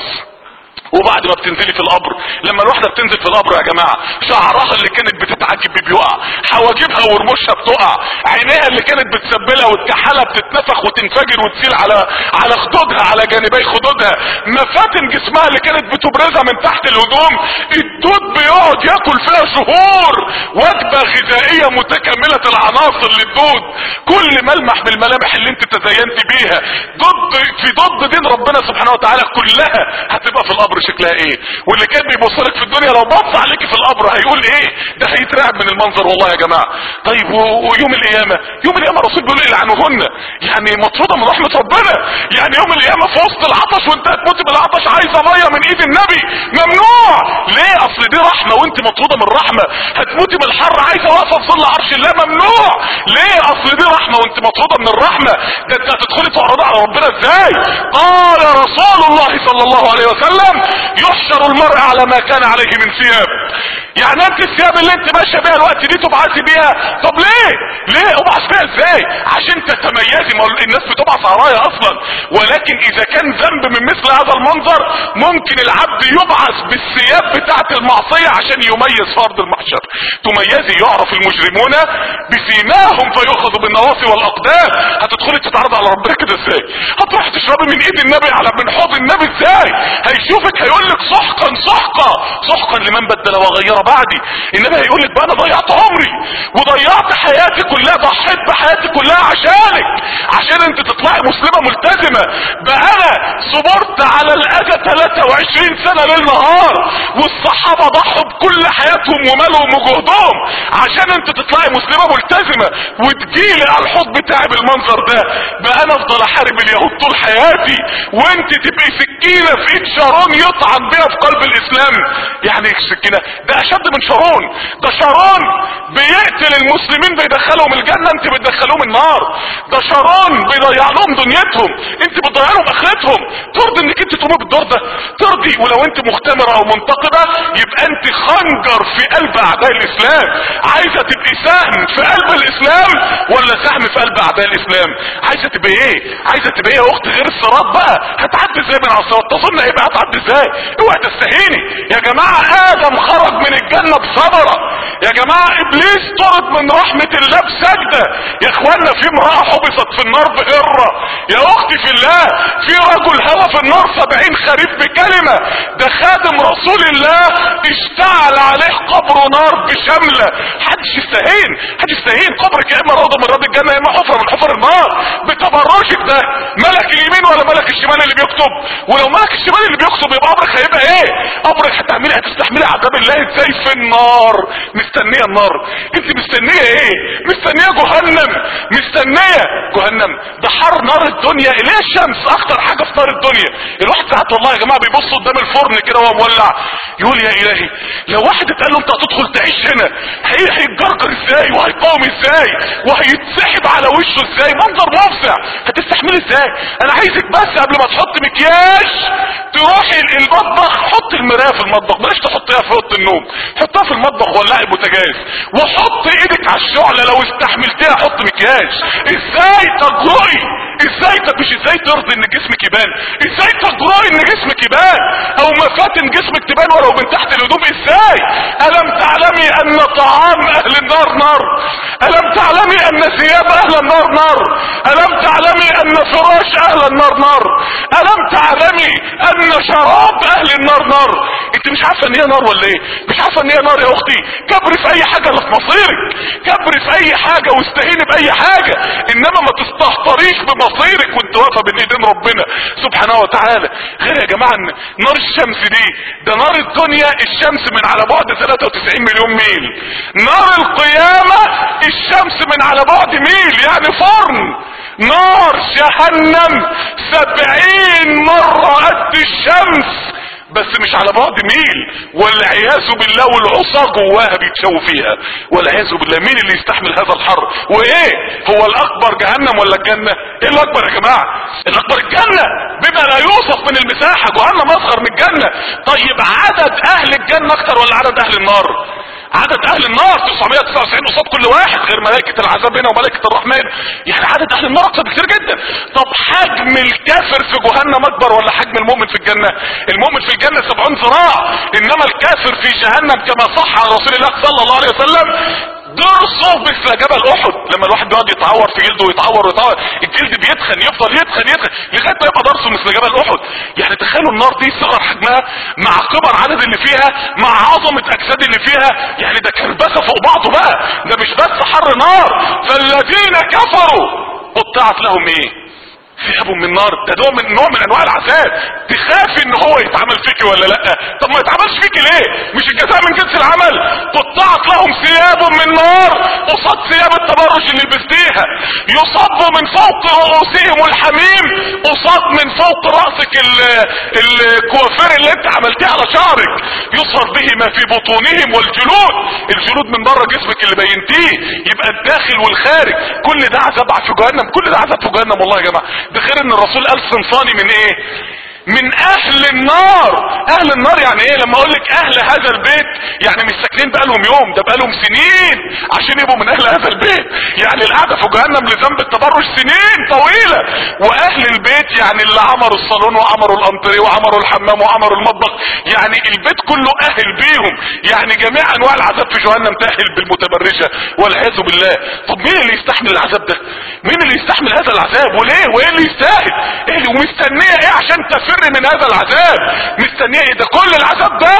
Speaker 1: وبعد ما بتنزلي في القبر، لما الواحدة بتنزل في القبر يا جماعة شعرها اللي كانت بتتعجب بيه بيقع، حواجبها ورموشها بتقع، عينيها اللي كانت بتسبلها وتكحلها بتتنفخ وتنفجر وتسيل على على خدودها على جانبي خدودها، مفاتن جسمها اللي كانت بتبرزها من تحت الهدوم الدود بيقعد ياكل فيها شهور، وجبة غذائية متكاملة العناصر للدود، كل ملمح من الملامح اللي انت تزينت بيها ضد في ضد دين ربنا سبحانه وتعالى كلها هتبقى في القبر شكلها ايه. واللي كان بيبصلك في الدنيا لو بص عليك في القبر هيقول ايه؟ ده هيترعب من المنظر والله يا جماعة. طيب ويوم القيامة؟ يوم القيامة الرسول بيقول العنوهن، يعني مطرودة من رحمة ربنا. يعني يوم القيامة في وسط العطش وانت هتموت بالعطش عايزة مية من ايد النبي، ممنوع. ليه؟ اصل دي رحمة وانت مطرودة من رحمة. هتموتي من الحر عايزة واقفة في ظل عرش الله، ممنوع. ليه؟ اصل دي رحمة وانت مطرودة من الرحمة. ده انت هتدخلي تعرضي على ربنا ازاي؟ قال رسول الله صلى الله عليه وسلم يحشر المرء على ما كان عليه من ثياب. يعني انت الثياب اللي انت ماشيه بيها الوقت دي تبعثي بيها؟ طب ليه؟ ليه ابعث بيها ازاي؟ عشان تتميزي، ما الناس بتبعث عرايا اصلا. ولكن اذا كان ذنب من مثل هذا المنظر ممكن العبد يبعث بالثياب بتاعه المعصيه عشان يميز فرض المحشر. تميزي، يعرف المجرمون بسيماهم فيؤخذ بالنواصي والاقدام. هتدخلي تتعرض على ربنا كده ازاي؟ هتروحي تشربي من ايد النبي على من حوض النبي ازاي؟ هيشوفك هيقول لك سحقا سحقا سحقا لمن بدل وغير بعدي. النبي هيقول لك بقى انا ضيعت عمري وضيعت حياتي كلها، ضحيت بحياتي كلها عشانك، عشان انت تطلعي مسلمة ملتزمة. بقى انا صبرت على الاذى ثلاثة وعشرين سنة ليل نهار، والصحابة ضحوا بكل حياتهم ومالهم وجهدهم عشان انت تطلعي مسلمة ملتزمة وتجيلي على الحوض بتاعي بالمنظر ده. بقى انا افضل احارب اليهود طول حياتي وانت تبقي سكينة في ايد شارون يطعن بيها في قلب الاسلام. يعني السكينة ده اشد من شارون، ده شارون بيقتل المسلمين بيدخلهم الجنة، انت بتدخلهم النار. ده شارون بيضيع لهم دنيتهم، انت بتضيع لهم اخرتهم. ترضي انك انت تقومي بالدور ده؟ ترضي ترضي، ولو انت مختمرة او منتقدة يبقى انت خنجر في قلب اعداء الاسلام. عايزة تبقي سهم في قلب الاسلام ولا سهم في قلب اعداء الاسلام؟ عايزة تبقى ايه؟ عايزة تبقى ايه يا اختي غير الصراط بقى؟ هتعدي ازاي من على الصراط؟ تظن ايه بقى هتعدي ازاي؟ اوعى تستهيني يا جماعة. ادم خرج من الجنة بثمرة يا جماعة. ابليس طرد من رحمة الله بسجدة يا اخوانا. في امرأة حبست في النار بهرة يا اختي في الله. في رجل هوى في النار سبعين خريف بكلمة. ده خادم رسول الله اشتعل عليه قبر نار بشملة. حدش يستهين، حدش يستهين. قبرك يا اما روضة من رياض الجنة يا اما حفرة من حفر النار. بتبرجك ده ملك اليمين ولا ملك الشمال اللي بيكتب؟ ولو ملك الشمال اللي بيكتب يبقى قبرك هيبقى ايه؟ قبرك هتعملي هتستحملي عذاب الله ازاي في النار؟ مستنية النار. انت مستنية ايه؟ مستنية جهنم. مستنية جهنم. ده حر نار الدنيا اللي هي الشمس اخطر حاجة في نار الدنيا. الواحد ساعات والله يا جماعة بيبص قدام الفرن كده وهو مولع يقول يا الهي لو واحد اتقال له انت هتدخل تعيش هنا هيتجرجر ازاي وهيقاوم ازاي وهيتسحب على وشه ازاي؟ منظر مفزع. هتستحمل ازاي؟ انا عايزك بس قبل ما تحط مكياج تروحي المطبخ، حط المرايه في المطبخ، بلاش تحطيها في اوضه النوم، حطها في المطبخ ولعي البوتاجاز وحط ايدك على الشعله. لو استحملتيها حط مكياج. ازاي تجرؤي؟ ازاي ت... مش ازاي ترضي ان جسمك يبان، ازاي تجرؤي ان جسمك يبان او مفاتن جسمك تبان ولو من تحت الهدوم؟ ازاي؟ الم تعلمي ان طعام اهل النار نار؟ الم تعلمي ان ثياب اهل النار نار؟ الم تعلمي ان فراش اهل النار نار؟ الم تعلمي ان شراب اهل النار نار؟ انت مش عارفه ان هي نار ولا ايه؟ مش عارفه ان هي نار يا اختي؟ كبري في اي حاجه اللي في مصيرك، كبري في اي حاجه واستهيني باي حاجه، انما ما تستهتريش بمصيرك وانت واقفه بين ايدين ربنا سبحانه وتعالى. غير يا جماعه ان نار الشمس دي ده نار الدنيا الشمس من على بعد ثلاثة وتسعين مليون ميل. نار القيامه الشمس من على بعد ميل يعني فرن. نار جهنم سبعين مرة قد الشمس بس مش على بعد ميل، والعياذ بالله. والعصا جواها بيتشووا فيها والعياذ بالله. مين اللي يستحمل هذا الحر؟ وايه هو الاكبر جهنم ولا الجنة؟ ايه الاكبر يا جماعة؟ الاكبر الجنة بما لا يوصف من المساحة. جهنم اصغر من الجنة. طيب عدد اهل الجنة اكتر ولا عدد اهل النار؟ عدد اهل النار تسعمائة وتسعة وتسعين قصاد كل واحد غير ملائكة العذاب هنا وملائكة الرحمن. يعني عدد اهل النار اكتر بكتير جدا. طب حجم الكافر في جهنم اكبر ولا حجم المؤمن في الجنة؟ المؤمن في الجنة سبعون ذراع، انما الكافر في جهنم كما صح عن رسول الله صلى الله عليه وسلم ضرسه مثل جبل احد. لما الواحد بيقعد يتعور في جلده ويتعور ويتعور الجلد بيتخن يفضل يتخن يتخن لغايه ما يبقى ضرسه مثل جبل احد. يعني تخيلوا النار دي صغر حجمها مع كبر عدد اللي فيها مع عظمه اجساد اللي فيها. يعني ده كربسه فوق بعضه بقى. ده مش بس حر نار. فالذين كفروا قطعت لهم ايه؟ ثياب من نار. ده نوع من نوع من انواع العذاب. تخافي ان هو يتعمل فيكي ولا لا؟ طب ما يتعملش فيكي ليه؟ مش الجزاء من جنس العمل؟ قطعت لهم ثياب من نار قصاد ثياب التبرج اللي لبستيها. يصب من فوق رؤوسهم الحميم قصاد من فوق راسك الكوافير اللي انت عملتيه على شعرك. يصهر به ما في بطونهم والجلود. الجلود من بره جسمك اللي بينتيه. يبقى الداخل والخارج كل ده عذاب في جهنم. كل ده عذاب في جهنم والله يا جماعه. ده غير ان الرسول قال صنفاني من ايه؟ من اهل النار. اهل النار يعني ايه؟ لما اقول لك اهل هذا البيت يعني مش ساكنين بقالهم يوم، ده بقالهم سنين عشان يبقوا من اهل هذا البيت. يعني القعده في جهنم لذنب التبرج سنين طويله. واهل البيت يعني اللي عمروا الصالون وعمروا الانتريه وعمروا الحمام وعمروا المطبخ. يعني البيت كله اهل بيهم. يعني جميع انواع العذاب في جهنم تاهل بالمتبرجه والعياذ بالله. طب مين اللي يستحمل العذاب ده؟ مين اللي يستحمل هذا العذاب وليه؟ وايه اللي يستاهل؟ ايه ومستنيه ايه عشان تفر من هذا العذاب؟ مستنيه ايه؟ ده كل العذاب ده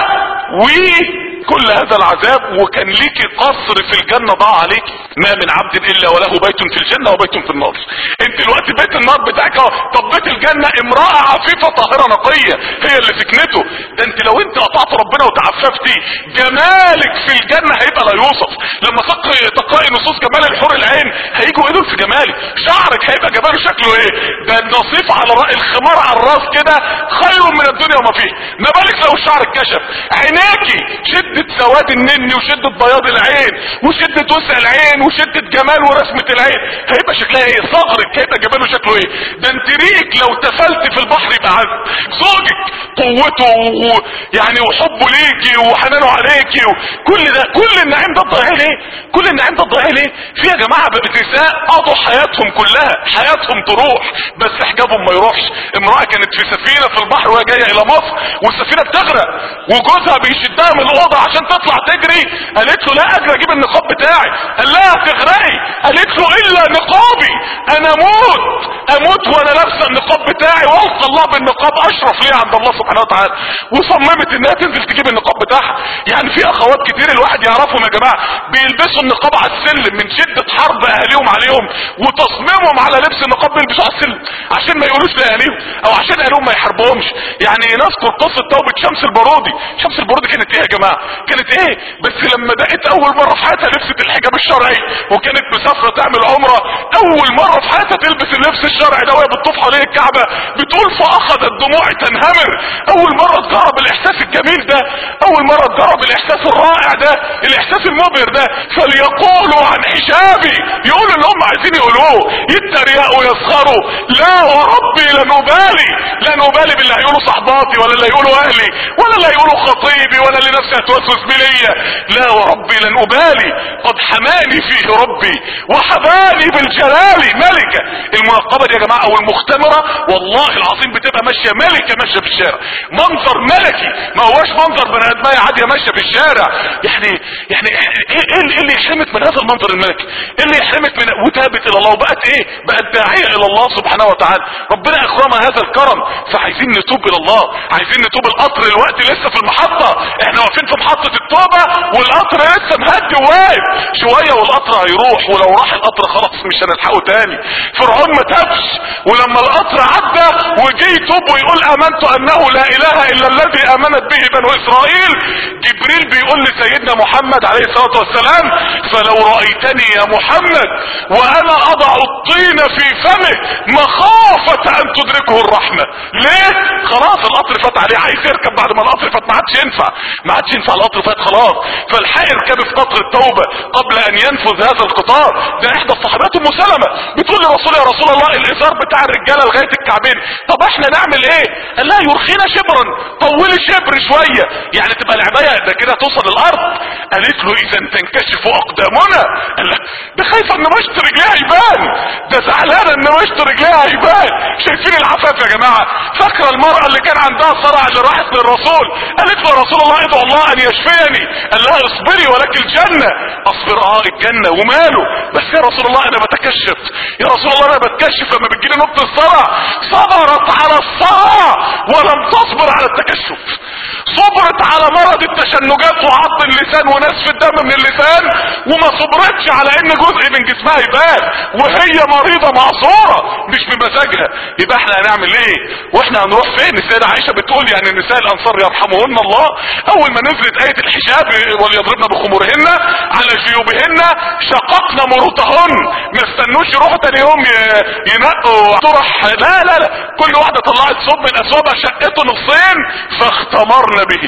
Speaker 1: وكل هذا العذاب وكان ليكي قصر في الجنة ضاع عليك. ما من عبد الا وله بيت في الجنة وبيت في النار. انت دلوقتي بيت النار بتاعك اهو. طب بيت الجنة امرأة عفيفة طاهرة نقية هي اللي سكنته. ده انت لو انت قطعت ربنا وتعففتي جمالك في الجنة هيبقى لا يوصف. لما تقرأي نصوص جمال الحور العين هيجوا ايدهم في جمالك. شعرك هيبقى جماله شكله ايه؟ ده النصيف على رأي الخمار على الراس كده خير من الدنيا وما فيه. ما بالك لو الشعر اتكشف؟ عينيكي شدة سواد النني وشدة بياض العين وشدة وسع العين وشدة جمال ورسمة العين هيبقى شكلها ايه؟ صغرك هيبقى جماله شكله ايه؟ ده انت ريقك لو تفلت في البحر البحر يبقى عز زوجك، قوته يعني وحبه ليكي وحنانه عليكي وكل ده، كل النعيم ده تضيعيه ليه؟ كل النعيم ده تضيعيه ليه؟ في يا جماعه نساء قضوا حياتهم كلها، حياتهم تروح بس حجابهم ما يروحش. امراه كانت في سفينه في البحر وهي جايه الى مصر والسفينه بتغرق وجوزها بيشدها من الاوضه عشان تطلع تجري، قالت له لا اجري اجيب النقاب بتاعي، قال لها هتغرقي، قالت له الا نقابي، انا اموت اموت وانا لابسه النقاب بتاعي والقى الله بالنقاب اشرف ليا عند الله سبحانه وتعالى، وصممت انها تنزل تجيب النقاب بتاعها. يعني في اخوات كتير الواحد يعرفهم يا جماعه بيلبسوا النقاب على السلم من شده حرب اهاليهم عليهم وتصميمهم على لبس النقاب بيلبسوه على السلم عشان ما يقولوش لاهاليهم او عشان اهاليهم ما يحاربوهمش. يعني نذكر قصه توبه شمس البارودي. شمس البارودي كانت ايه يا جماعه؟ كانت ايه؟ بس لما بقت اول مره في حياتها لبست الحجاب الشرعي وكانت مسافره تعمل عمره، اول مره في حياتها تلبس اللبس الشرعي ده وهي بتطوف حوالين الكعبه، بتقول فاخذت دموعي تنهمر. اول مره تجرب الاحساس الجميل ده، اول مره تجرب الاحساس الرائع ده، الاحساس المبهر ده. فليقولوا عن حجابي، يقولوا اللي هم عايزين يقولوه، يتريقوا ويسخروا، لا وربي لنبالي، لا نبالي باللي هيقولوا صحباتي ولا اللي هيقولوا اهلي ولا اللي هيقولوا خطيبي ولا اللي نفسي هتوسوس بليا، لا وربي لن ابالي، قد حماني فيه ربي وحباني بالجلال ملكة. المنقبة دي يا جماعة او المختمرة والله العظيم بتبقى ماشية ملكة ماشية في الشارع، منظر ملكي ما هواش منظر بني ادمية عادية ماشية في الشارع. يعني يعني ايه ايه اللي يحرمك من هذا المنظر الملكي؟ ايه اللي يحرمك من وتابت الى الله وبقت ايه؟ بقت داعية الى الله سبحانه وتعالى. ربنا اكرمها هذا الكرم، فعايزين نتوب الى الله، عايزين نتوب. القطر الوقت لسه في المحطة، احنا واقفين في محطة التوبة والقطر لسه مهدي وواقف شوية والقطر هيروح، ولو راح القطر خلاص مش هنلحقه تاني. فرعون ما تابش، ولما القطر عدى وجي يتوب ويقول امنت انه لا اله الا الذي امنت به بنو اسرائيل، جبريل بيقول لسيدنا محمد عليه الصلاة والسلام فلو رأيتني يا محمد وانا اضع الطين في فمه مخافة ان تدركه الرحمة. ليه؟ خلاص القطر فات عليه، عايز يركب بعد ما القطر فات ما عادش ينفع، ما عادش ينفع القطر فات خلاص. فالحق اركب في قطر التوبة قبل ان ينفذ هذا القطار. ده احدى الصحابات ام سلمة بتقول لرسول يا رسول الله الازار بتاع الرجاله لغايه الكعبين، طب احنا نعمل ايه؟ قال لها يرخينا شبرا، طولي شبر شويه يعني تبقى العبايه ده كده توصل الارض. قالت له اذا تنكشف اقدامنا. قال لها ده خايفه ان مشط رجليها يبان، ده زعلانه ان مشط رجليها يبان. شايفين العفاف يا جماعه؟ فاكره المراه اللي كان عندها صرع اللي راحت للرسول قالت له يا رسول الله ادعو الله ان يشفيني، قال لها اصبري ولك الجنه. اصبر اه الجنه وماله، بس يا رسول الله انا بتكشف، يا رسول الله انا بتكشف لما بتجيلي نقطه الصرع. صبرت على الصرع ولم تصبر على التكشف، صبرت على مرض التشنجات وعض اللسان ونسف الدم من اللسان وما صبرتش على ان جزء من جسمها يبان وهي مريضة معصورة مش بمزاجها. يبقى احنا هنعمل ايه واحنا هنروح فين؟ السيدة عائشة بتقول يعني نساء الانصار يرحمهن الله اول ما نزلت اية الحجاب وليضربن بخمورهن على جيوبهن شققنا مروطهن، ما استنوش يروحوا تاني يوم ينقوا طرح، لا لا لا كل واحدة طلعت صوب من اثوابها شقته نصين فاختمرنا به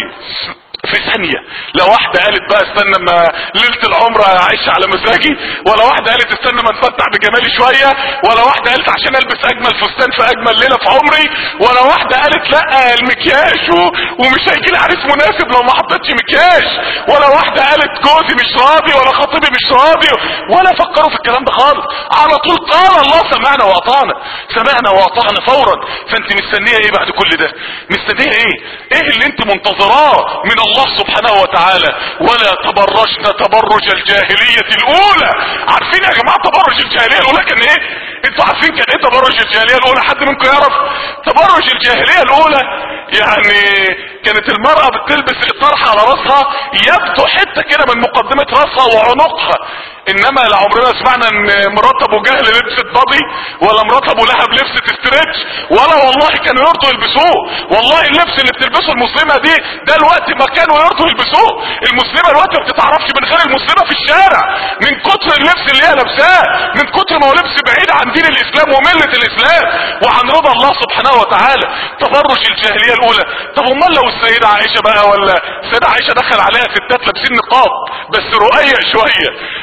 Speaker 1: في ثانية. لو واحدة قالت بقى استنى ما ليلة العمرة اعيش على مزاجي، ولا واحدة قالت استنى ما نفتح بجمالي شوية، ولا واحدة قالت عشان البس اجمل فستان في اجمل ليلة في عمري، ولا واحدة قالت لا المكياج ومش هيجي لي عريس مناسب لو ما حطيتش مكياج، ولا واحدة قالت جوزي مش راضي ولا خطيبي مش راضي، ولا فكروا في الكلام ده خالص. على طول قال الله سمعنا واطعنا، سمعنا واطعنا فورا. فانت مستنية ايه بعد كل ده؟ مستنية ايه؟ ايه اللي انت منتظراه من الله الله سبحانه وتعالى؟ ولا تبرجنا تبرج الجاهلية الاولى. عارفين يا جماعة تبرج الجاهلية الاولى كان ايه؟ انتوا عارفين كان ايه تبرج الجاهلية الاولى؟ حد منكم يعرف تبرج الجاهلية الاولى؟ يعني كانت المرأة بتلبس الطرحة على راسها يبدو حتة كده من مقدمة راسها وعنقها، انما لا عمرنا سمعنا ان مرات ابو جهل لبست بادي ولا مرات ابو لهب لبست ستريتش، ولا والله كانوا يرضوا يلبسوه. والله اللبس اللي بتلبسه المسلمة دي ده الوقت ما كانوا يرضوا يلبسوه. المسلمة الوقت ما بتتعرفش من غير المسلمة في الشارع من كتر اللبس اللي هي لابساه، من كتر ما هو لبس بعيد عن دين الاسلام وملة الاسلام وعن رضا الله سبحانه وتعالى. تبرج الجاهلية الاولى. طب امال لو السيدة عائشة بقى ولا السيدة عائشة دخل عليها ستات لابسين نقاب بس رقيق شوية،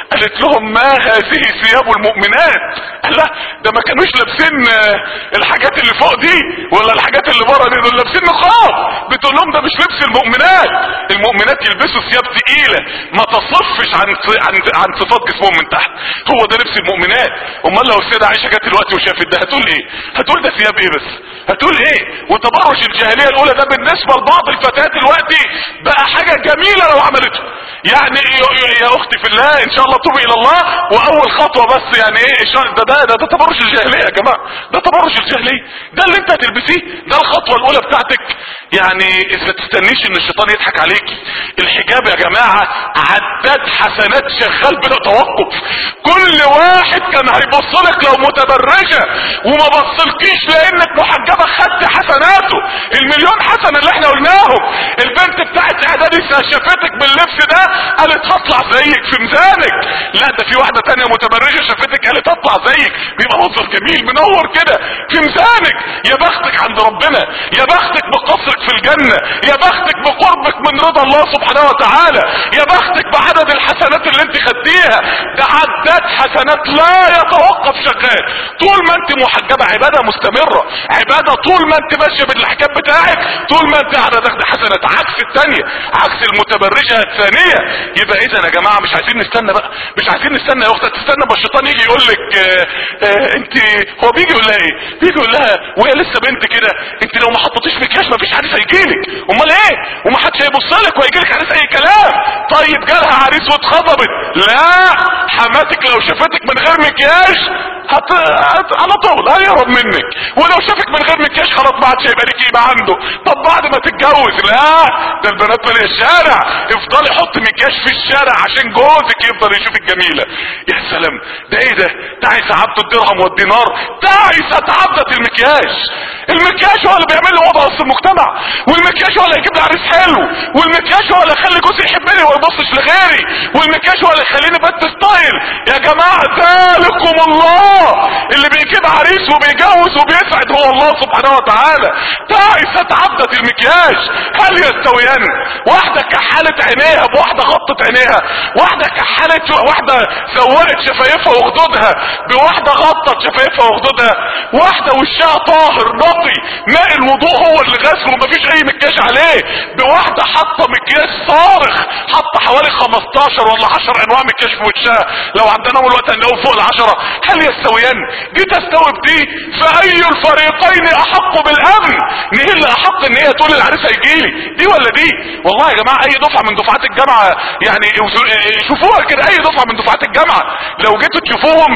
Speaker 1: قالت لهم ما هذه ثياب المؤمنات؟ قال لا ده ما كانوش لابسين الحاجات اللي فوق دي ولا الحاجات اللي بره دي، دول لابسين نقاب. بتقول لهم ده مش لبس المؤمنات، المؤمنات يلبسوا ثياب تقيله ما تصفش عن عن عن صفات جسمهم من تحت، هو ده لبس المؤمنات. امال لو السيده عائشه جت دلوقتي وشافت ده هتقول ايه؟ هتقول ده ثياب ايه بس؟ هتقول ايه؟ وتبرج الجاهليه الاولى ده بالنسبه لبعض الفتيات دلوقتي بقى حاجه جميله لو عملته. يعني يا اختي في الله ان شاء الله توبي الى الله، واول خطوه بس يعني ايه ده ده ده, ده تبرج الجاهليه يا جماعه، ده تبرج الجاهليه، ده اللي انت هتلبسيه، ده الخطوه الاولى بتاعتك. يعني اذا تستنيش ان الشيطان يضحك عليكي. الحجاب يا جماعه عداد حسنات شغال بلا توقف، كل واحد كان هيبص لك لو متبرجه وما بصلكيش لانك محجبه خدت حسناته، المليون حسنه اللي احنا قلناهم. البنت بتاعت اعدادي شافتك باللبس ده قالت هطلع زيك في ميزانك، لا ده في واحده تانية متبرجه شافتك قالت هطلع زيك، بيبقى منظر جميل منور كده في ميزانك. يا بختك عند ربنا، يا بختك بقصرك في الجنه، يا بختك بقربك من رضا الله سبحانه وتعالى، يا بختك بعدد الحسنات اللي انت خدتيها. ده عداد حسنات لا يتوقف شغال طول ما انت محجبه، عباده مستمره، عباده طول ما انت ماشيه بالحجاب بتاعك، طول ما انت قاعده تاخد حسنات، عكس الثانيه، عكس المتبرجه الثانيه. يبقى اذا يا جماعه مش عايزين نستنى بقى، مش عايزين نستنى يا اختي تستنى ما الشيطان يجي يقول لك اه اه انت، هو بيجي يقول لها ايه؟ بيجي يقول لها وهي لسه بنت كده انت لو ما حطيتيش مكياج ما فيش عريس هيجيلك، امال ايه؟ وما حدش هيبص لك وهيجيلك عريس اي كلام. طيب جالها عريس واتخطبت، لا حماتك لو شافتك من غير مكياج هت... هت... على طول هيهرب منك، ولو شافك من غير مكياج خلاص ما عادش هيبقى ليك يبقى عنده. طب بعد ما تتجوز، لا ده البنات من الشارع افضلي حط مكياج في الشارع عشان جوزك يفضل يشوفك جميله. يا سلام، ده ايه ده؟ تعيس عبد الدرهم والدينار، تعيس عبدة المكياج. المكياج هو اللي بيعمل لي وضع وسط المجتمع، والمكياج هو اللي يجيب لي عريس حلو، والمكياج هو اللي يخلي جوزي يحبني وما يبصش لغيري، والمكياج هو اللي يخليني بنت ستايل. يا جماعه ذلكم الله، اللي بيجيب عريس وبيجوز وبيسعد هو الله سبحانه وتعالى. تعست عبدة المكياج، هل يستويان؟ واحده كحلت عينيها بواحده غطت عينيها، واحده كحلت واحده سوقت شفايفها وخدودها بواحده غطت شفايفها وخدودها، واحده وشها طاهر نقي ماء الوضوء هو اللي غسله ومفيش اي مكياج عليه، بواحده حاطه مكياج صارخ، حاطه حوالي خمستاشر ولا عشر انواع مكياج في وشها، لو عندنا الوقت هنلاقوا فوق العشره. هل يستويان؟ دي تستوي بدي؟ فاي الفريقين احق بالامن؟ مين اللي احق ان هي تقول العريس هيجيلي، دي ولا دي؟ والله يا جماعه اي دفعه من دفعات الجامعه يعني شوفوها كده، اي دفعه من دفعات الجامعه لو جيتوا تشوفوهم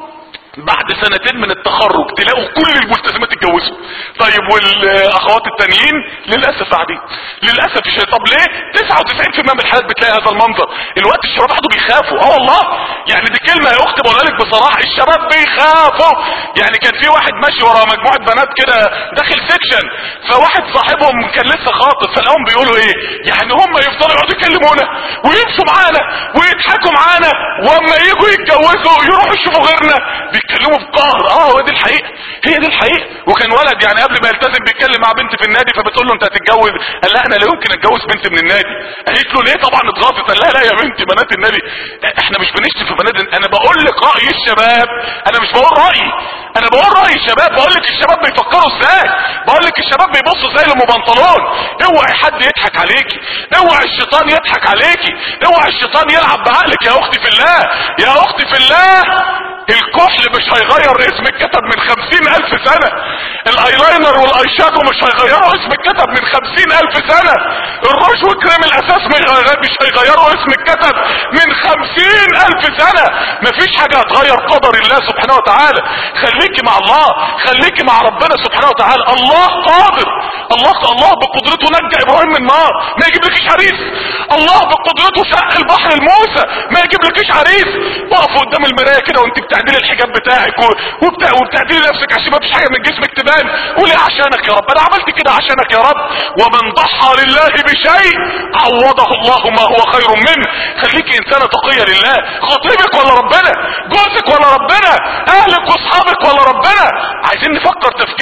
Speaker 1: بعد سنتين من التخرج تلاقوا كل الملتزمات اتجوزوا. طيب والاخوات التانيين للاسف قاعدين، للاسف الشيء. طب ليه؟ تسعة وتسعين بالمية من الحالات بتلاقي هذا المنظر. الوقت الشباب قعدوا بيخافوا، اه والله يعني دي كلمه يا اختي بقولها لك بصراحه، الشباب بيخافوا. يعني كان في واحد ماشي ورا مجموعه بنات كده داخل سيكشن، فواحد صاحبهم كان لسه خاطب، فلقاهم بيقولوا ايه؟ يعني هم يفضلوا يقعدوا يكلمونا ويمشوا معانا ويضحكوا معانا، واما يجوا يتجوزوا يروحوا يشوفوا غيرنا بيتكلموا بقهر. اه هو دي الحقيقه، هي دي الحقيقه. وكان ولد يعني قبل ما يلتزم بيتكلم مع بنت في النادي، فبتقول له انت هتتجوز؟ قال لا انا لا يمكن اتجوز بنت من النادي. قالت له ليه؟ طبعا اتغاظت. قال لها لا يا بنتي بنات النادي احنا مش بنشتم في بنات، انا بقول لك راي الشباب، انا مش بقول رايي، انا بقول راي الشباب، بقول لك الشباب بيفكروا ازاي، بقول لك الشباب بيبصوا زي المبنطلون. اوعي حد يضحك عليكي، اوعي الشيطان يضحك عليكي، اوعي الشيطان يلعب بعقلك يا اختي في الله، يا اختي في الله. الكحل مش هيغير اسم الكتب من خمسين الف سنة، الايلاينر والاي شادو مش هيغيروا اسم الكتب من خمسين الف سنة، الروج وكريم الاساس مش هيغيروا اسم الكتب من خمسين الف سنة. مفيش حاجة هتغير قدر الله سبحانه وتعالى. خليكي مع الله، خليكي مع ربنا سبحانه وتعالى. الله قادر، الله الله بقدرته نجى ابراهيم من النار ما يجيبلكيش عريس، الله بقدرته شق البحر لموسى ما يجيبلكيش عريس. وقف قدام المرايه كده وانت بتعدلي الحجاب بتاعك وبتاع وبتعدلي نفسك عشان ما فيش حاجه من جسمك تبان، قولي عشانك يا رب، انا عملت كده عشانك يا رب. ومن ضحى لله بشيء عوضه الله ما هو خير منه. خليكي انسانه تقيه لله، خطيبك ولا ربنا، جوزك ولا ربنا، اهلك واصحابك ولا ربنا. عايزين نفكر تفكير حقيقي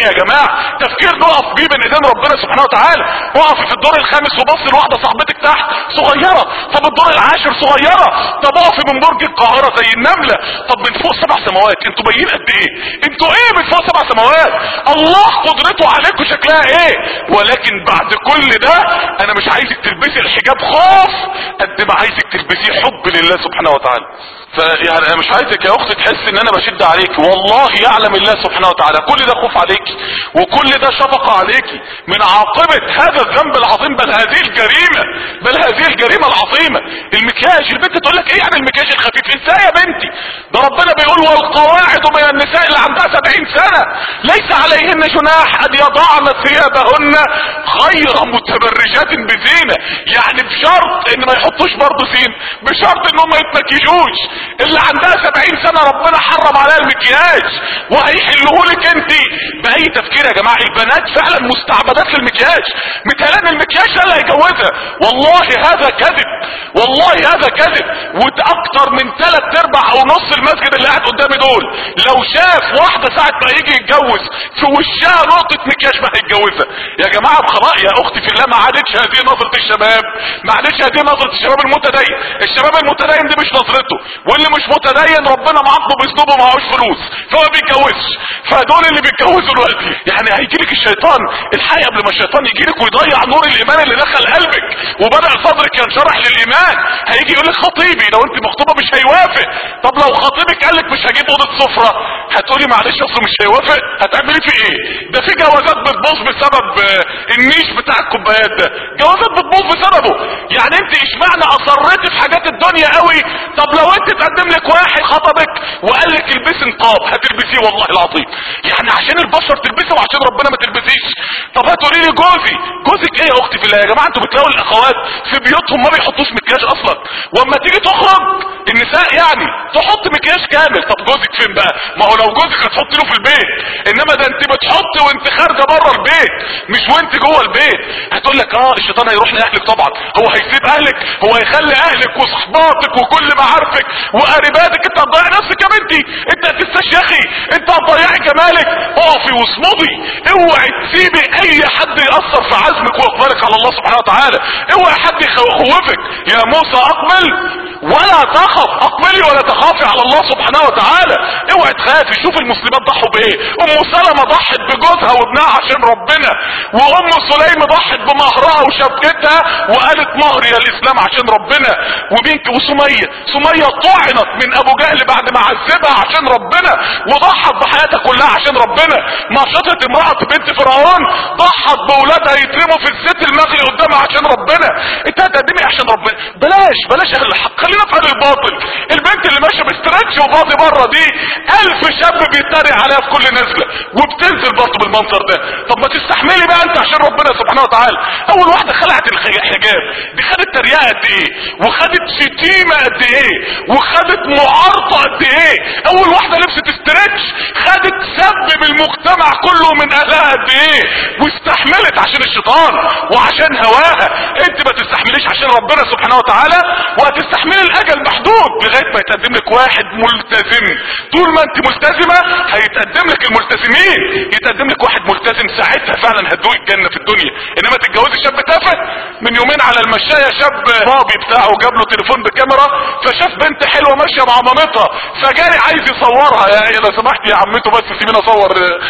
Speaker 1: ايه يا جماعه؟ تفكير نقف بيه بين ايدين ربنا سبحانه وتعالى. اقف في الدور الخامس وبص لواحده صاحبتك تحت صغيره، طب الدور العاشر صغيره، طب اقفي من برج القاهره زي النمله، طب من فوق سبع سماوات انتوا باين قد ايه؟ انتوا ايه من فوق سبع سماوات؟ الله قدرته عليكم شكلها ايه؟ ولكن بعد كل ده انا مش عايزك تلبسي الحجاب خوف قد ما عايزك تلبسيه حب لله سبحانه وتعالى. فيعني انا مش عايزك يا اختي تحس ان انا بشد عليك، والله يعلم الله سبحانه وتعالى كل ده خوف عليك وكل ده شفقة عليك من عاقبة هذا الذنب العظيم، بل هذه الجريمة بل هذه الجريمة العظيمة. المكياج، البنت تقول لك ايه يعني المكياج الخفيف؟ ازاي يا بنتي؟ ده ربنا بيقول والقواعد من النساء اللي عندها سبعين سنة ليس عليهن جناح ان يضعن ثيابهن غير متبرجات بزينة، يعني بشرط ان ما يحطوش برضه زين، بشرط انهم ما يتمكيجوش. اللي عندها سبعين سنة ربنا حرم عليها المكياج وهيحلهولك انت باي تفكير يا جماعة؟ البنات فعلا مستعبدات للمكياج، متهيألي المكياج ده اللي هيجوزها. والله هذا كذب، والله هذا كذب. واكتر من ثلاث ارباع او نص المسجد اللي قاعد قدامي دول لو شاف واحدة ساعة ما يجي يتجوز في وشها نقطة مكياج ما هيتجوزها. يا جماعة بخلاء يا اختي في الله، ما عادتش هذه نظرة الشباب، ما عادتش هذه نظرة الشباب المتدين. الشباب المتدين دي مش نظرته، واللي مش متدين ربنا معاقبه باسلوبه معهوش فلوس فهو بيتجوزش. فدول اللي بيتجوزوا دلوقتي يعني هيجيلك الشيطان الحقيقة قبل ما الشيطان يجيلك ويضيع نور الايمان اللي دخل قلبك وبدأ صدرك ينشرح للايمان. هيجي يقولك خطيبي، لو انت مخطوبة مش هيوافق. طب لو خطيبك قالك مش هجيب اوضة سفرة هتقولي معلش اصله مش هيوافق، هتعملي في ايه؟ ده في جوازات بتبوظ بسبب النيش بتاع الكوبايات ده، جوازات بتبوظ بسببه. يعني انت اشمعنى اصريتي في حاجات الدنيا قوي؟ طب لو انت تقدم لك واحد خطبك وقال لك البسي نقاب هتلبسيه والله العظيم، يعني عشان البشر تلبسه وعشان ربنا ما تلبسيش. طب هتقولي لي جوزي، جوزك ايه يا اختي في الله؟ يا جماعه انتوا بتلاقوا الاخوات في بيوتهم ما بيحطوش مكياج اصلا، واما تيجي تخرج النساء يعني تحط مكياج كامل. طب جوزك فين بقى؟ ما هو لو جوزك هتحط له في البيت، انما ده انت بتحط وانت خارجه بره البيت مش وانت جوه البيت. هتقول لك اه الشيطان هيروح لاهلك، طبعا هو هيسيب اهلك، هو هيخلي اهلك وصحباتك وكل معارفك وقريباتك. انت هتضيع نفسك يا بنتي، انت هتستشيخي، انت هتضيعي جمالك. اقفي واصمدي، اوعي تسيبي اي حد ياثر في عزمك واقبالك على الله سبحانه وتعالى، اوعي حد يخوفك. يا موسى اقبل ولا تخف، اقبلي ولا تخافي على الله سبحانه وتعالى، اوعي تخافي. شوف المسلمات ضحوا بايه، ام سلمة ضحت بجوزها وابنها عشان ربنا، وام سليم ضحت بمهرها وشبكتها وقالت مهر يا الاسلام عشان ربنا. وبينك وسمية، سمية طعنت من ابو جهل بعد ما عذبها عشان ربنا وضحت بحياتها كلها عشان ربنا. نشطت امرأة بنت فرعون ضحت باولادها يترموا في الزيت المغلي قدامها عشان ربنا. انت هتقدمي عشان ربنا؟ بلاش بلاش اهل الحق، خلينا في اهل الباطل. البنت اللي ماشيه بستراتش وفاضي بره دي الف شاب بيتريق عليها في كل نزله وبتنزل برضه بالمنظر ده. طب ما تستحملي بقى انت عشان ربنا سبحانه وتعالى. اول واحده خلعت الحجاب دي خدت تريقه قد ايه، وخدت شتيمه قد ايه، وخدت معارضه قد ايه. اول واحده لبست استراتش خدت سب بالمجتمع كله من اهلها قد ايه، واستحملت عشان الشيطان وعشان هواها. انت ما تستحمليش عشان ربنا سبحانه وتعالى، وهتستحملي الاجل محدود لغايه ما يتقدم لك واحد ملتزم. طول ما انت ملتزمه هيتقدم لك الملتزمين، يتقدم لك واحد ملتزم ساعتها فعلا هتدوق الجنه في الدنيا. انما تتجوزي شاب تافه. من يومين على المشايه شاب بابي بتاعه جاب له تليفون بكاميرا، فشاف بنت حلوه ماشيه مع مامتها فجاري عايز يصورها. يا لو سمحت يا عمته بس سيبيني اصور.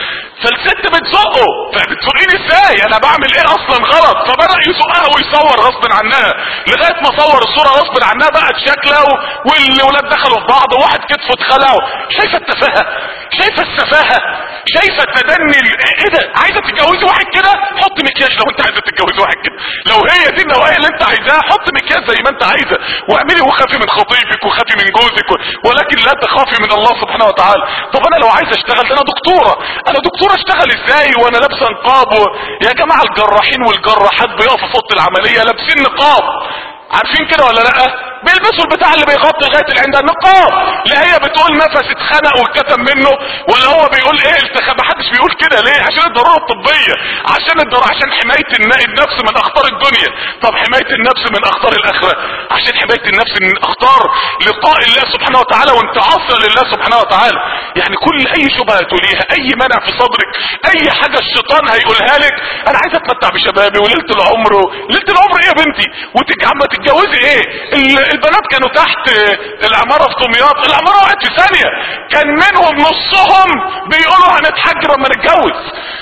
Speaker 1: فالست بتزقه، فبتزقيني ازاي؟ انا بعمل ايه اصلا غلط؟ فبدأ يزقها ويصور غصب عنها لغايه ما صور الصوره غصب عنها بقت شكلها والولاد دخلوا في بعض وواحد كتفه اتخلعه. شايفه التفاهه؟ شايفه السفاهه؟ شايفه التدني؟ ايه ده؟ عايزه تتجوزي واحد كده؟ حط مكياج لو انت عايزه تتجوزي واحد كده. لو هي دي النوعيه اللي انت عايزاها حط مكياج زي ما انت عايزه واعملي، وخافي من خطيبك وخافي من جوزك، ولكن لا تخافي من الله سبحانه وتعالى. طب انا لو عايزه اشتغل، انا دكتوره، انا دكتوره اشتغل ازاي وانا لابسه نقاب؟ يا جماعه الجراحين والجراحات بيقفوا في اوضه العمليه لابسين نقاب، عارفين كده ولا لا؟ بيلبسوا البتاع اللي بيغطي لغايه العين ده النقاب. لا هي بتقول نفس اتخنق واتكتم منه، ولا هو بيقول ايه التخ... محدش بيقول كده ليه؟ عشان الضروره الطبيه، عشان الدر عشان حماية النفس من اخطار الدنيا. طب حماية النفس من اخطار الاخرة عشان حماية النفس من اخطار لقاء الله سبحانه وتعالى وانتعاصها لله سبحانه وتعالى. يعني كل اي شبهة تقوليها، اي منع في صدرك، اي حاجة الشيطان هيقولها لك، انا عايز اتمتع بشبابي وليلة العمر. ليلة العمر ايه يا بنتي؟ وتجعل تتجوزي ايه؟ البنات كانوا تحت العمارة في دمياط، العمارة وقعت في ثانية، كان منهم نصهم بيقولوا هنتحجب اما نتجوز،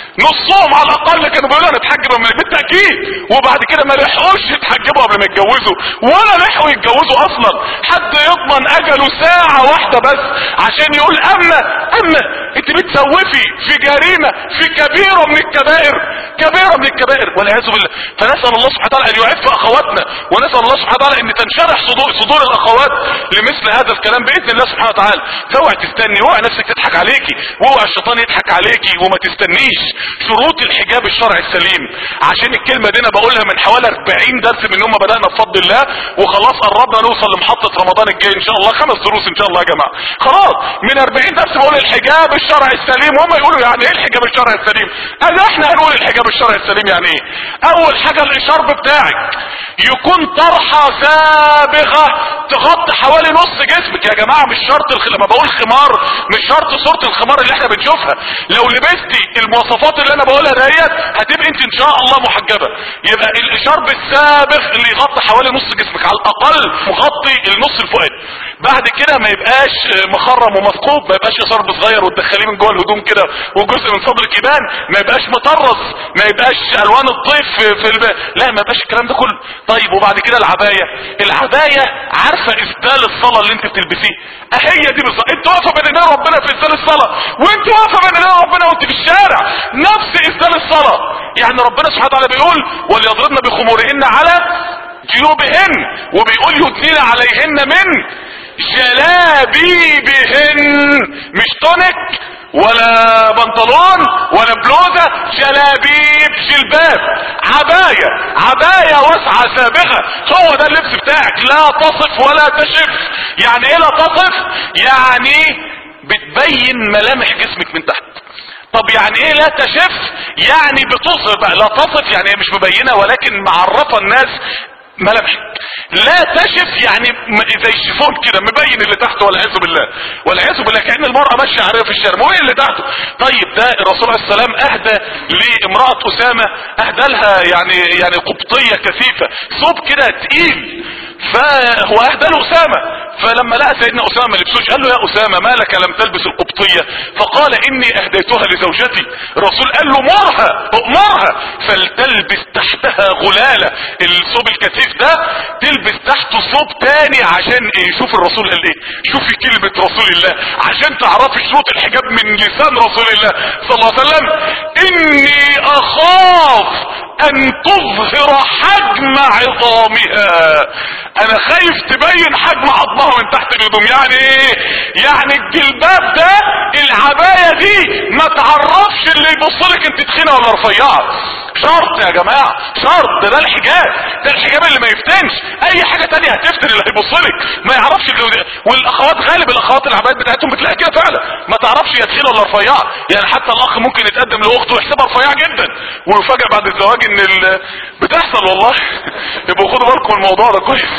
Speaker 1: نصهم على الاقل كانوا بيقولوا هنتحجب اما بالتاكيد، وبعد كده ما لحقوش يتحجبوا قبل ما يتجوزوا ولا لحقوا يتجوزوا اصلا. حد يضمن اجله ساعة واحدة بس عشان يقول اما اما انت بتسوفي في جريمة في كبيرة من الكبائر، كبيرة من الكبائر والعياذ بالله. فنسأل الله سبحانه وتعالى ان يعف اخواتنا، ونسأل الله سبحانه وتعالى ان تنشرح صدور, صدور الاخوات لمثل هذا الكلام باذن الله سبحانه وتعالى. فاوعي تستني، واوعي نفسك تضحك عليكي، واوعي الشيطان يضحك عليكي وما تستنيش. شروط الحجاب الشرعي السليم، عشان الكلمة دي انا بقولها من حوالي أربعين درس من يوم ما بدأنا بفضل الله، وخلاص قربنا نوصل لمحطة رمضان الجاي ان شاء الله، خمس دروس ان شاء الله يا جماعة. خلاص من أربعين درس بقول الحجاب الشرعي السليم، وهم يقولوا يعني ايه الحجاب الشرعي السليم؟ انا احنا هنقول الحجاب الشرعي السليم يعني ايه. اول حاجة الاشارب بتاعك يكون طرحة سابغة تغطي حوالي نص جسمك يا جماعة. مش شرط الخ... لما بقول خمار مش شرط صورة الخمار اللي احنا بنشوفها، لو لبستي المواصفات اللي انا بقولها ديت هتبقى انت ان شاء الله محجبة. يبقى الاشارب السابغ اللي يغطي حوالي نص جسمك على الاقل، مغطي النص الفوقاني. بعد كده ما يبقاش مخرم ومثقوب، ما يبقاش شرب صغير وتدخليه من جوه الهدوم كده وجزء من صدرك يبان، ما يبقاش مطرز، ما يبقاش الوان الطيف في, في الب... لا ما يبقاش الكلام ده كله. طيب وبعد كده العباية، العباية عارفة اسدال الصلاة اللي انت بتلبسيه؟ اهي دي بالظبط، انت واقفة بين ايدين ربنا في اسدال الصلاة، وانت واقفة بين ايدين ربنا وانت في الشارع نفس اسدال الصلاة. يعني ربنا سبحانه وتعالى بيقول وليضربن بخمورهن على جيوبهن، وبيقول يدنين عليهن من جلابيبهن، مش تونك ولا بنطلون ولا بلوزة، جلابيب جلباب، عباية، عباية واسعة سابغة، هو ده اللبس بتاعك. لا تصف ولا تشف. يعني ايه لا تصف؟ يعني بتبين ملامح جسمك من تحت. طب يعني ايه لا تشف؟ يعني بتصف بقى. لا تصف يعني مش مبينة ولكن معرفة الناس ملامحك. لا تشف يعني زي الشيفون كده مبين اللي تحته والعياذ بالله، والعياذ بالله كأن المرأة ماشية عارية في الشارع مبين اللي تحته. طيب ده الرسول عليه السلام اهدى لامرأة اسامة، اهدى لها يعني يعني قبطية كثيفة، ثوب كده تقيل، فهو اهدى له اسامة. فلما لقى سيدنا اسامة ما لبسوش قال له يا اسامة ما لك لم تلبس القبطية؟ فقال اني اهديتها لزوجتي. الرسول قال له مرها امرها فلتلبس تحتها غلالة، الثوب الكثيف ده تلبس تحته ثوب تاني. عشان ايه؟ شوف الرسول قال ايه، شوفي كلمة رسول الله عشان تعرفي شروط الحجاب من لسان رسول الله صلى الله عليه وسلم. اني اخاف ان تظهر حجم عظامها، انا خايف تبين حجم عظمها من تحت الهدوم. يعني ايه؟ يعني الجلباب ده العباية دي ما تعرفش اللي يبصلك انت تخينة ولا رفيعة. شرط يا جماعة، شرط. ده, ده الحجاب، ده الحجاب اللي ما يفتنش. اي حاجة تانية هتفتن اللي هيبصلك ما يعرفش اللي... والاخوات غالب الاخوات العبايات بتاعتهم بتلاقي كده فعلا ما تعرفش هي تخينة ولا رفيعة. يعني حتى الاخ ممكن يتقدم لاخته ويحسبها رفيعة جدا ويفاجئ بعد الزواج ان ال... بتحصل والله. يبقوا خدوا بالكم الموضوع ده كويس.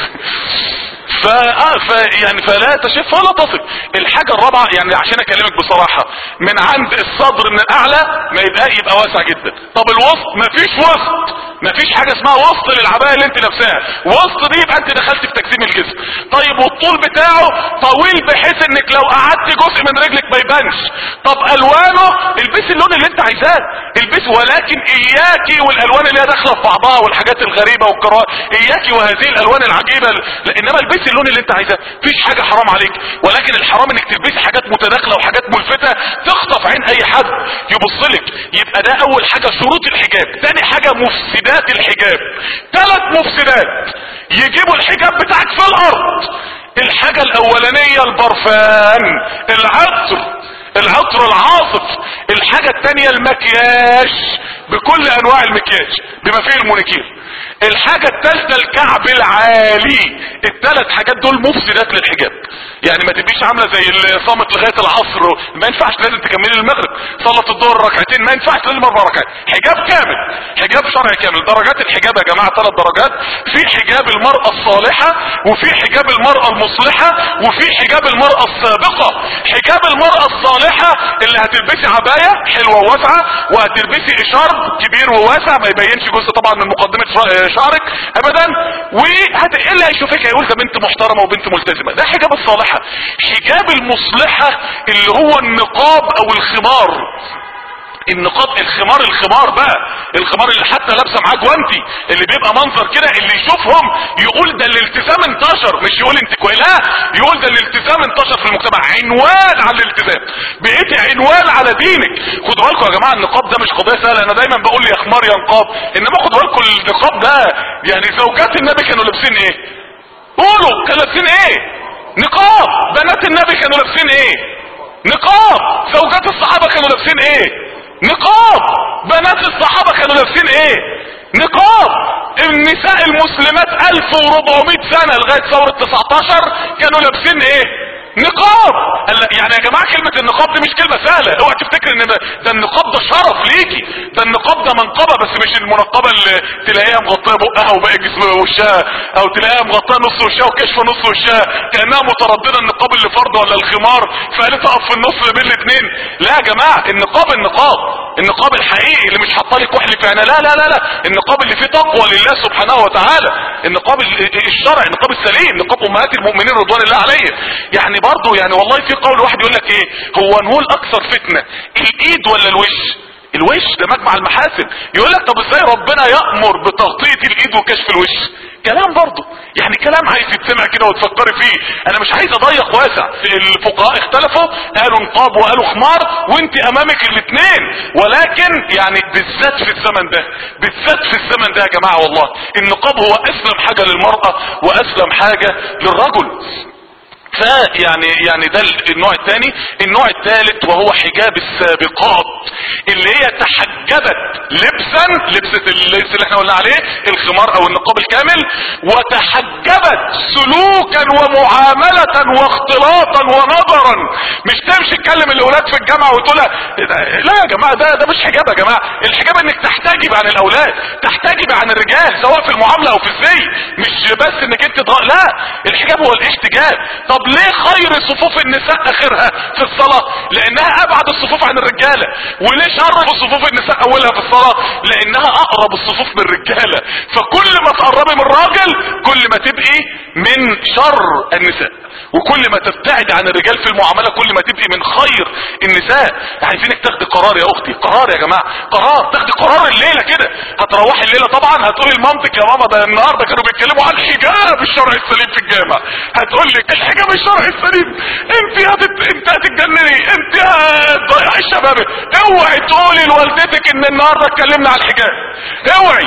Speaker 1: ف... ف... يعني فلا تشف ولا تصف. الحاجة الرابعة يعني عشان اكلمك بصراحة، من عند الصدر من الاعلى ما يبقى يبقى واسع جدا. طب الوسط مفيش وسط، مفيش حاجة اسمها وسط للعباية اللي انت لابساها. وسط دي يبقى انت دخلت في تجسيم الجسم. طيب والطول بتاعه طويل بحيث انك لو قعدت جزء من رجلك ما يبانش. طب الوانه البسي اللون اللي انت عايزاه البسي، ولكن اياكي والالوان اللي هي داخله في بعضها والحاجات الغريبه والكراهه، اياكي وهذه الالوان العجيبه. انما البسي اللون اللي انت عايزاه، مفيش حاجه حرام عليك، ولكن الحرام انك تلبسي حاجات متداخله وحاجات ملفته تخطف عين اي حد يبصلك. يبقى ده اول حاجه شروط الحجاب. تاني حاجه مفسدات الحجاب، ثلاث مفسدات يجيبوا الحجاب بتاعك في الارض. الحاجه الاولانيه البرفان، العطر، العطر العاصف. الحاجة التانية المكياج بكل انواع المكياج بما فيه المونيكير. الحاجة التالتة الكعب العالي. الثلاث حاجات دول مفسدات للحجاب. يعني ما تبقيش عامله زي اللي صامت لغايه العصر، ما ينفعش، لازم تكملي المغرب. صلاه الظهر ركعتين ما ينفعش، لازم اربع ركعات. حجاب كامل، حجاب شرعي كامل. درجات الحجاب يا جماعه ثلاث درجات: في حجاب المراه الصالحه، وفي حجاب المراه المصلحه، وفي حجاب المراه السابقه. حجاب المراه الصالحه اللي هتلبسي عبايه حلوه وواسعه، وهتلبسي اشارب كبير وواسع ما يبينش جزء طبعا من مقدمه شعرك ابدا، وهت ايه اللي هيشوفك هيقول ده بنت محترمه وبنت ملتزمه. ده حجاب الصالحه. حجاب المصلحه اللي هو النقاب او الخمار. النقاب، الخمار، الخمار بقى، الخمار اللي حتى لابسه معاه جوانتي، اللي بيبقى منظر كده اللي يشوفهم يقول ده الالتزام انتشر، مش يقول انت كويس، لا، يقول ده الالتزام انتشر في المجتمع. عنوان على الالتزام، بقيتي عنوان على دينك. خدوا بالكم يا جماعه، النقاب ده مش قضيه سهله. انا دايما بقول يا خمار يا نقاب، انما خدوا بالكم النقاب ده يعني زوجات النبي كانوا لابسين ايه؟ قولوا كانوا لابسين ايه؟ نقاب. بنات النبي كانوا لابسين ايه؟ نقاب. زوجات الصحابه كانوا لابسين ايه؟ نقاب. بنات الصحابة كانوا لابسين ايه؟ نقاب. النساء المسلمات الف واربعمائة سنة لغاية ثورة تسعتاشر كانوا لابسين ايه؟ نقاب. يعني يا جماعة كلمة النقاب دي مش كلمة سهلة، اوعى تفتكر ان ده النقاب ده شرف ليكي، ده النقاب ده منقبة، بس مش المنقبة اللي تلاقيها مغطية بقها وباقي جسمها ووشها، او تلاقيها مغطية نص وشها وكشف نص وشها كأنها مترددة النقاب اللي فرض ولا الخمار فقالت اقف في النص بين الاثنين. لا يا جماعة، النقاب النقاب النقاب الحقيقي اللي مش حاطالك وحل في عينها، لا لا لا لا، النقاب اللي فيه تقوى لله سبحانه وتعالى، النقاب الشرعي، النقاب السليم، نقاب امهات المؤمنين رضوان الله عليه. يعني برضو يعني والله في قول واحد يقول لك ايه، هو نقول اكثر فتنة الايد ولا الوش؟ الوش ده مجمع المحاسن. يقول لك طب ازاي ربنا يأمر بتغطية الايد وكشف الوش؟ كلام برضو يعني كلام عايز يتسمع كده وتفكري فيه. انا مش عايز اضيق واسع. الفقهاء اختلفوا، قالوا نقاب وقالوا خمار، وانت امامك الاثنين. ولكن يعني بالذات في الزمن ده، بالذات في الزمن ده يا جماعة والله النقاب هو اسلم حاجة للمرأة واسلم حاجة للرجل. فيعني يعني ده النوع الثاني. النوع الثالث وهو حجاب السابقات، اللي هي تحجبت لبسا، لبسة اللبس اللي احنا قلنا عليه الخمار او النقاب الكامل، وتحجبت سلوكا ومعاملة واختلاطا ونظرا. مش تمشي تكلم الاولاد في الجامعة وتقول لا يا جماعة، ده ده مش حجاب يا جماعة. الحجاب انك تحتجب عن الاولاد، تحتجب عن الرجال سواء في المعاملة او في الزي، مش بس انك انت تغ... لا، الحجاب هو الاحتجاب. طب ليه خير صفوف النساء اخرها في الصلاة؟ لانها ابعد الصفوف عن الرجالة. وليه شر صفوف النساء اولها في الصلاة؟ لانها اقرب الصفوف من الرجالة. فكل ما تقربي من الراجل كل ما تبقي من شر النساء، وكل ما تبتعد عن الرجال في المعاملة كل ما تبقي من خير النساء. عايزينك تاخدي قرار يا اختي، قرار يا جماعة، قرار، تاخدي قرار الليلة كده. هتروحي الليلة طبعا هتقولي لمامتك يا ماما ده النهاردة كانوا بيتكلموا عن الحجاب الشرعي السليم في الجامع. هتقول لك الحجاب الشرعي السليم، انت هتت... انت هتتجنني، انت هتضيعي شبابك. اوعي تقولي لوالدتك ان النهارده اتكلمنا عن الحجاب، اوعي.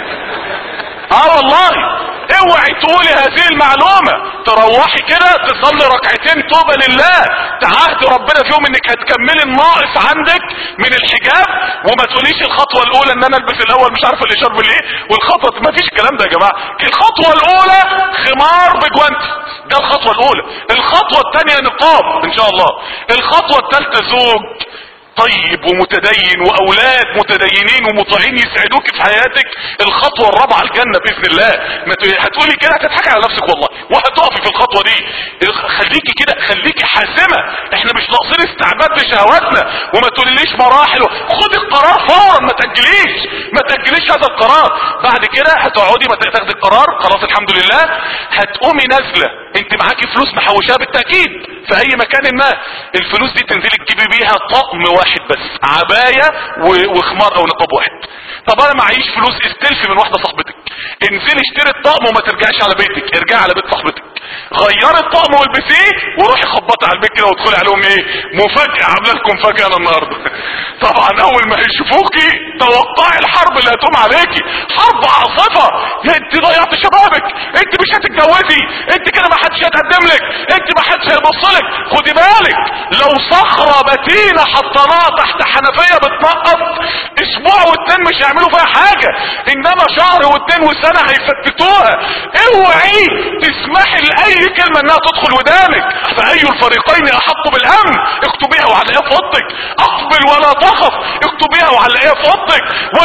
Speaker 1: اه والله اوعي تقولي هذه المعلومة. تروحي كده تصلي ركعتين توبة لله، تعهد ربنا فيهم انك هتكملي الناقص عندك من الحجاب، وما تقوليش الخطوة الاولى ان انا البس الاول مش عارفه الاشار بالايه، والخطوة ما فيش الكلام ده يا جماعة. الخطوة الاولى خمار بجوانتي، ده الخطوة الاولى. الخطوة الثانية نقاب ان شاء الله. الخطوة الثالثة زوج طيب ومتدين واولاد متدينين ومطيعين يسعدوك في حياتك. الخطوة الرابعة الجنة باذن الله. ما هتقولي كده هتضحكي على نفسك والله، وهتقفي في الخطوة دي. خليكي كده، خليكي حاسمة. احنا مش ناقصين استعباد لشهواتنا، وما تقوليليش مراحل. خدي القرار فورا، ما تأجليش، ما تأجليش هذا القرار. بعد كده هتقعدي ما تاخدي القرار خلاص الحمد لله، هتقومي نازلة انت معاكي فلوس محوشاها بالتأكيد في اي مكان ما. الفلوس دي تنزلي تجيبي بيها طقم واحد بس، عباية وخمار او نقاب واحد. طب انا معيش فلوس، استلفي من واحدة صاحبتك، انزلي اشتري الطقم وما ترجعش على بيتك، ارجعي على بيت صاحبتك، غيري الطقم والبسيه وروحي خبطي على البيت كده وادخلي عليهم ايه، مفاجأة، عامله لكم مفاجأة انا النهارده. طبعا اول ما هيشوفوكي توقعي الحرب اللي هتقوم عليكي، حرب عاصفة. انت ضيعت شبابك، انت مش هتتجوزي، انت كده ما حدش هيتقدم لك، انت ما حدش هيبص لك. خدي بالك لو صخرة متينة حطيناها تحت حنفية بتنقط اسبوع واتنين مش هيعملوا فيها حاجة، انما شهر واتنين سنتين وسنة هيفتتوها. اوعي تسمحي لاي كلمة انها تدخل ودانك. فاي الفريقين احق بالامن، اكتبيها وعلقيها في اوضتك. اقبل ولا تخف، اكتبيها وعلقيها في اوضتك.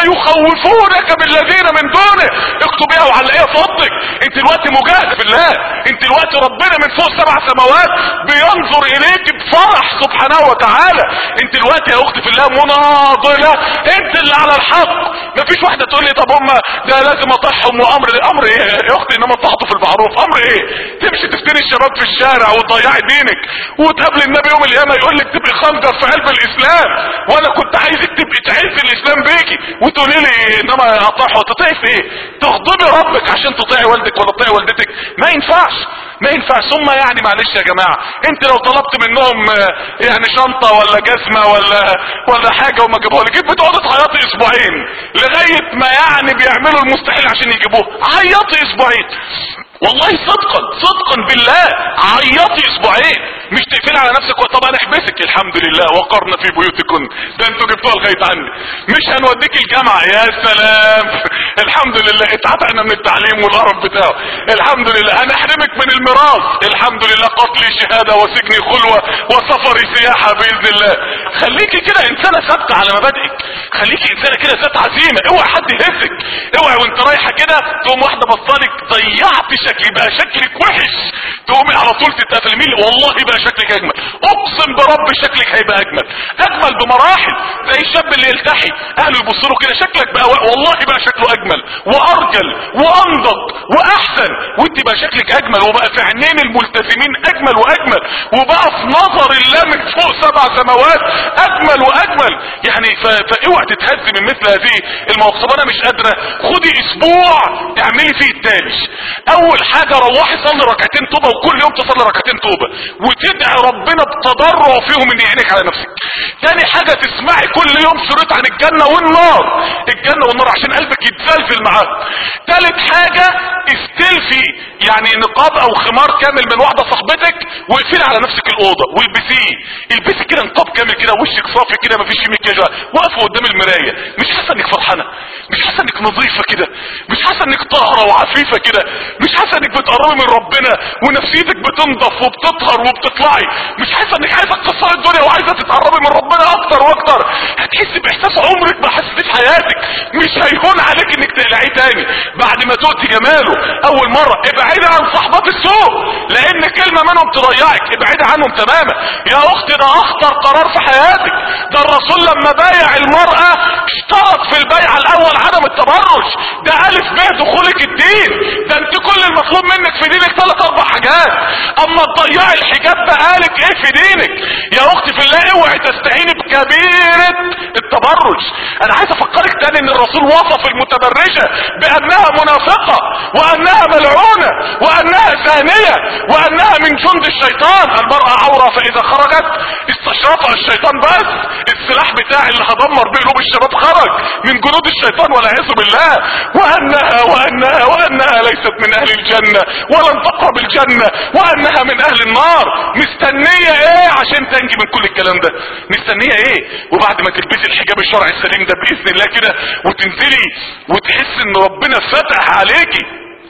Speaker 1: ويخوفونك بالذين من دونه، اكتبيها وعلقيها في اوضتك. انت دلوقتي مجاهد في الله، انت دلوقتي ربنا من فوق سبع سماوات بينظر اليك بفرح سبحانه وتعالى. انت دلوقتي يا اختي في الله مناضلة، انت اللي على الحق. مفيش واحدة تقول لي طب هم ده لازم اطيعهم، وامر امر ايه يا اختي؟ انما تحطوا في المعروف امر ايه؟ تمشي تفتني الشباب في الشارع وتضيعي دينك، وتقابل النبي يوم القيامة يقول لك تبقي خنجر في قلب الاسلام، وانا كنت عايزك تبقي تعز الاسلام بيكي، وتقولي لي انما اطيعه. تطيعي في ايه؟ تغضبي ربك عشان تطيعي والدك ولا تطيعي والدتك؟ ما ينفعش ما ينفعش. ثم يعني معلش يا جماعة، انت لو طلبت منهم يعني شنطة ولا جزمة ولا ولا حاجة وما جابوها لك، بتقعدي تعيطي اسبوعين لغاية ما يعني بيعملوا المستحيل عشان يجيبوه. عيطي اسبوعين والله صدقا صدقا بالله، عيطي اسبوعين. مش تقفلي على نفسك طب انا احبسك. الحمد لله وقرنا في بيوتكن، ده انتوا جبتوها لغايه عني. مش هنوديك الجامعه، يا سلام الحمد لله اتعتقنا من التعليم والقرف بتاعه. الحمد لله هنحرمك من الميراث. الحمد لله قتلي شهاده وسجني خلوه وسفري سياحه باذن الله. خليكي كده انسانه ثابته على مبادئك، خليكي انسانه كده ذات عزيمه. اوعي حد يهزك، اوعي وانت رايحه كده تقوم واحده بصالك ضيعت شكلي بقى شكلك وحش، تقومي على طول تتقفلي. والله بقى شكلك اجمل، اقسم برب شكلك هيبقى اجمل اجمل بمراحل. زي الشاب اللي يلتحي اهله يبصوا له كده شكلك بقى والله بقى شكله اجمل وارجل وانضج واحسن، وانت بقى شكلك اجمل، وبقى في عينين الملتزمين اجمل واجمل، وبقى في نظر الله من فوق سبع سماوات اجمل واجمل. يعني فاوعى تتهز من مثل هذه المواقف. انا مش قادره، خدي اسبوع اعملي فيه التالي. اول حاجة روحي صلي ركعتين توبة، وكل يوم تصلي ركعتين توبة وتدعي ربنا بتضرع فيهم ان يعينك على نفسك. تاني حاجة تسمعي كل يوم شريط عن الجنة والنار، الجنة والنار عشان قلبك يتزلزل معاها. تالت حاجة استلفي يعني نقاب او خمار كامل من واحدة صاحبتك واقفلي على نفسك الاوضة والبسيه. البسي كده نقاب كامل كده، وشك صافي كده مفيش فيه مكياج، واقفه قدام المراية مش حاسه انك فرحانة، مش حاسه انك نظيفة كده، مش حاسه انك طاهرة وعفيفة كده، مش حاسه انك بتقربي من ربنا ونفسيتك بتنضف وبتطهر وبتطلعي، مش حاسه انك عايزه تكسري الدنيا وعايزه تتقربي من ربنا اكتر واكتر. هتحسي باحساس عمرك ما حسيتيه في حياتك، مش هيهون عليك انك تقلعيه تاني بعد ما تؤتي جماله اول مره. ابعدي عن صحبات السوء لان كلمه منهم تضيعك، ابعدي عنهم تماما يا اختي. ده اخطر قرار في حياتك. ده الرسول لما بايع المراه اشترط في البيعه الاول عدم التبرج، ده الف ب دخولك الدين. ده انت كل المطلوب منك في دينك ثلاث اربع حاجات، اما تضيعي الحجاب بقالك ايه في دينك يا اختي في الله؟ اوعي تستعيني بكبيرة التبرج. انا عايز افكرك تاني ان الرسول وصف المتبرجة بانها منافقة وانها ملعونة وانها زانية وانها من جند الشيطان. المرأة عورة فاذا خرجت استشرفها الشيطان، بس السلاح بتاعي اللي هدمر بيه قلوب الشباب خرج من جنود الشيطان والعياذ بالله. وانها وانها وانها ليست من اهل الجنة ولن تقرب الجنة وانها من اهل النار. مستنية ايه عشان تنجي من كل الكلام ده؟ مستنية ايه؟ وبعد ما تلبسي الحجاب الشرعي السليم ده باذن الله كده وتنزلي وتحس ان ربنا فتح عليكي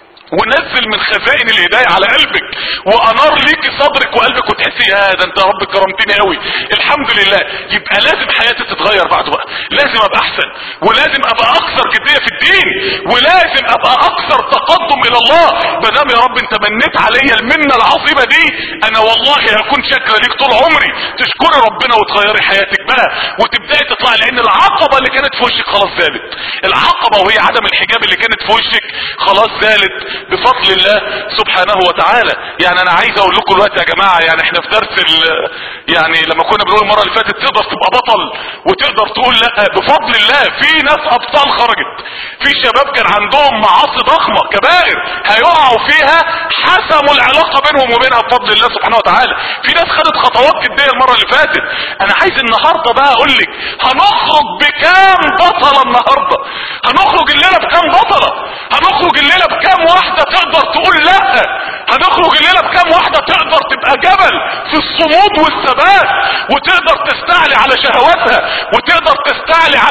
Speaker 1: ونزل من خزائن الهداية على قلبك وانار ليكي صدرك وقلبك وتحسي يا ده انت يا رب كرمتني قوي الحمد لله، يبقى لازم حياتي تتغير بعد بقى. لازم ابقى احسن، ولازم ابقى اكثر جدية في الدين، ولازم ابقى اكثر تقدم الى الله. مادام يا رب انت منيت عليا المنة العظيمة دي، انا والله هكون شاكرة ليك طول عمري. تشكري ربنا وتغيري حياتك بقى وتبداي تطلعي، لان العقبة اللي كانت في وشك خلاص زالت. العقبة وهي عدم الحجاب اللي كانت في وشك خلاص زالت بفضل الله سبحانه وتعالى. يعني انا عايز اقول لكم دلوقتي يا جماعه، يعني احنا في درس يعني لما كنا بنقول المره اللي فاتت تقدر تبقى بطل وتقدر تقول لا، بفضل الله في ناس ابطال خرجت، في شباب كان عندهم معاصي ضخمه كبائر هيقعوا فيها حسموا العلاقه بينهم وبينها بفضل الله سبحانه وتعالى. في ناس خدت خطوات جديه المره اللي فاتت. انا عايز النهارده بقى اقول لك هنخرج بكام بطله النهارده، هنخرج الليله بكام بطله، هنخرج الليله بكام واحده تقدر تقول لا، هنخرج الليله بكام واحده تقدر تبقى جبل في الصمود والثبات وتقدر تستعلي على شهواتها وتقدر تستعلي على وسائل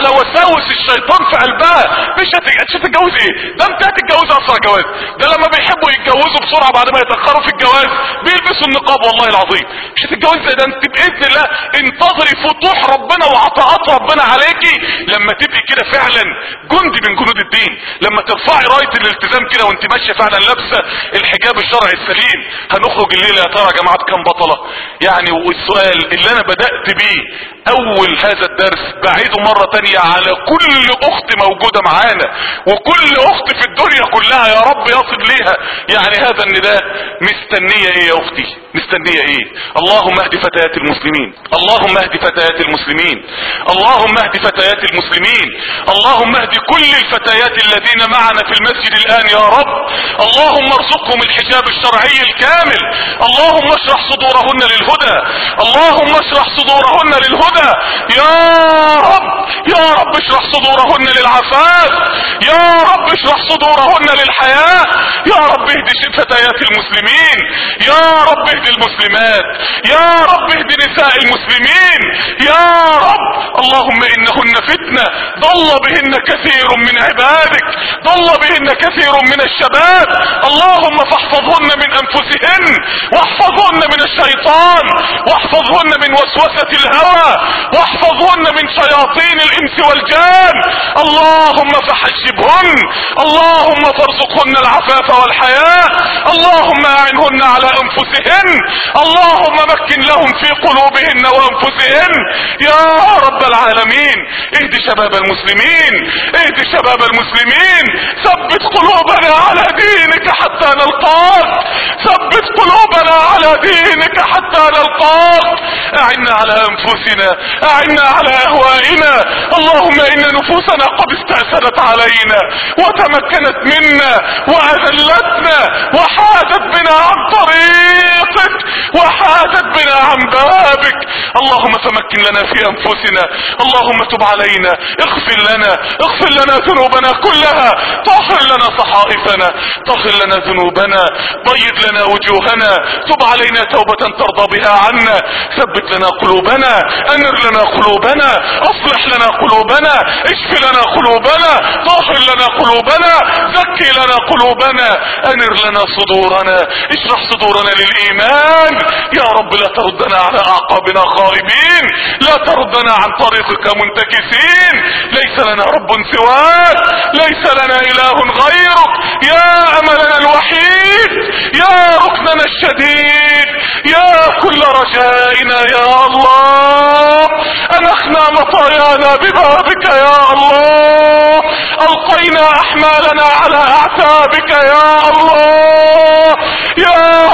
Speaker 1: وساوس الشيطان في قلبها. مش هتتجوز ايه؟ ده انت هتتجوز اسرع جواز. ده لما بيحبوا يتجوزوا بسرعه بعد ما يتاخروا في الجواز بيلبسوا النقاب. والله العظيم مش هتتجوز زي ده. انت باذن الله انتظري فتوح ربنا وعطاءات ربنا عليكي لما تبقي كده فعلا جندي من جنود الدين. لما ترفعي رايه الالتزام كده وانت ماشيه فعلا لابسه الحجاب الشرعي السليم. هنخرج الليله يا ترى يا جماعه كام بطله يعني؟ والسؤال اللي انا بدات بيه اول هذا الدرس بعيده مرة تانية على كل اخت موجودة معانا وكل اخت في الدنيا كلها يا رب يصل ليها يعني هذا النداء. مستنية ايه يا اختي؟ مستنية ايه؟ اللهم اهد فتيات المسلمين، اللهم اهد فتيات المسلمين، اللهم اهد فتيات المسلمين، اللهم اهد كل الفتيات الذين معنا في المسجد الان يا رب. اللهم ارزقهم الحجاب الشرعي الكامل. اللهم اشرح صدورهن للهدى، اللهم اشرح صدورهن للهدى يا رب. يا رب اشرح صدورهن للعفاف، يا رب اشرح صدورهن للحياة. يا رب اهد فتيات المسلمين، يا رب اهد المسلمات، يا رب اهد نساء المسلمين يا رب. اللهم انهن فتنة ضل بهن كثير من عبادك، ضل بهن كثير من الشباب. اللهم فاحفظهن من انفسهن واحفظهن من الشيطان واحفظهن من وسوسة الهوى واحفظهن من شياطين الانس والجان. اللهم فحجبهن، اللهم فارزقهن العفاف والحياة، اللهم اعنهن على انفسهن، اللهم مكن لهم في قلوبهن وانفسهن يا رب العالمين. اهد شباب المسلمين، اهد شباب المسلمين. ثبت قلوبنا على دينك حتى نلقاك، ثبت قلوبنا على دينك حتى نلقاك. اعنا على انفسنا، اعنا على اهوائنا. اللهم ان نفوسنا قد استأثرت علينا وتمكنت منا واذلتنا وحادت بنا عن طريقك وحادت بنا عن بابك. اللهم فمكن لنا في انفسنا، اللهم تب علينا، اغفر لنا، اغفر لنا ذنوبنا كلها، طهر لنا صحائفنا، طهر لنا ذنوبنا، بيض لنا وجوهنا، تب علينا توبة ترضى بها عنا، ثبت لنا قلوبنا، انر لنا قلوبنا، اصلح لنا قلوبنا، اشف لنا قلوبنا، طهر لنا قلوبنا، زكي لنا قلوبنا، انر لنا صدورنا، اشرح صدورنا للايمان يا رب. لا تردنا على اعقابنا خائبين، لا تردنا عن طريقك منتكسين. ليس لنا رب سواك، ليس لنا اله غيرك، يا املنا الوحيد، يا ركننا الشديد، يا كل رجائنا يا الله. انخنا مطايانا ببابك يا الله، القينا احمالنا على اعتابك يا الله، يا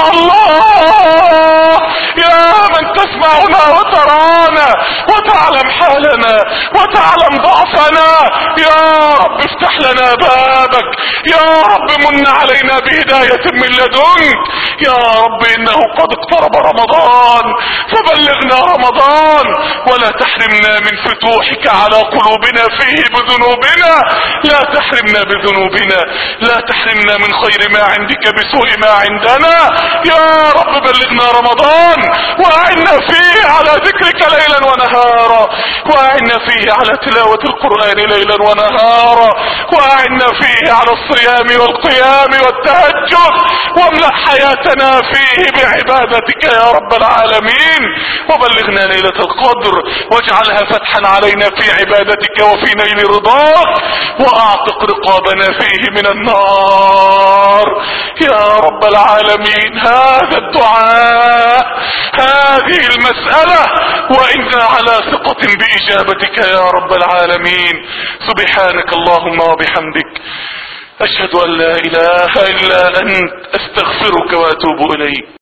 Speaker 1: الله، يا من تسمعنا وترانا وتعلم حالنا وتعلم ضعفنا. يا رب افتح لنا بابك، يا رب من علينا بهداية من لدنك. يا رب انه قد اقترب رمضان فبلغنا رمضان، ولا تحرمنا من فتوحك على قلوبنا فيه بذنوبنا، لا تحرمنا بذنوبنا، لا تحرمنا من خير ما عندك بسوء ما عندنا. يا رب بلغنا رمضان واعنا فيه على ذكرك ليلا ونهارا، واعنا فيه على تلاوة القرآن ليلا ونهارا، واعنا فيه على الصيام والقيام والتهجد، واملأ حياتنا فيه بعبادتك يا رب العالمين. وبلغنا ليلة القدر واجعلها فتحا علينا في عبادتك وفي نيل رضاك، واعتق رقابنا فيه من النار يا رب العالمين. هذا الدعاء، هذه المسألة، وإنا على ثقة بإجابتك يا رب العالمين. سبحانك اللهم وبحمدك، أشهد أن لا إله إلا أنت، أستغفرك وأتوب إليك.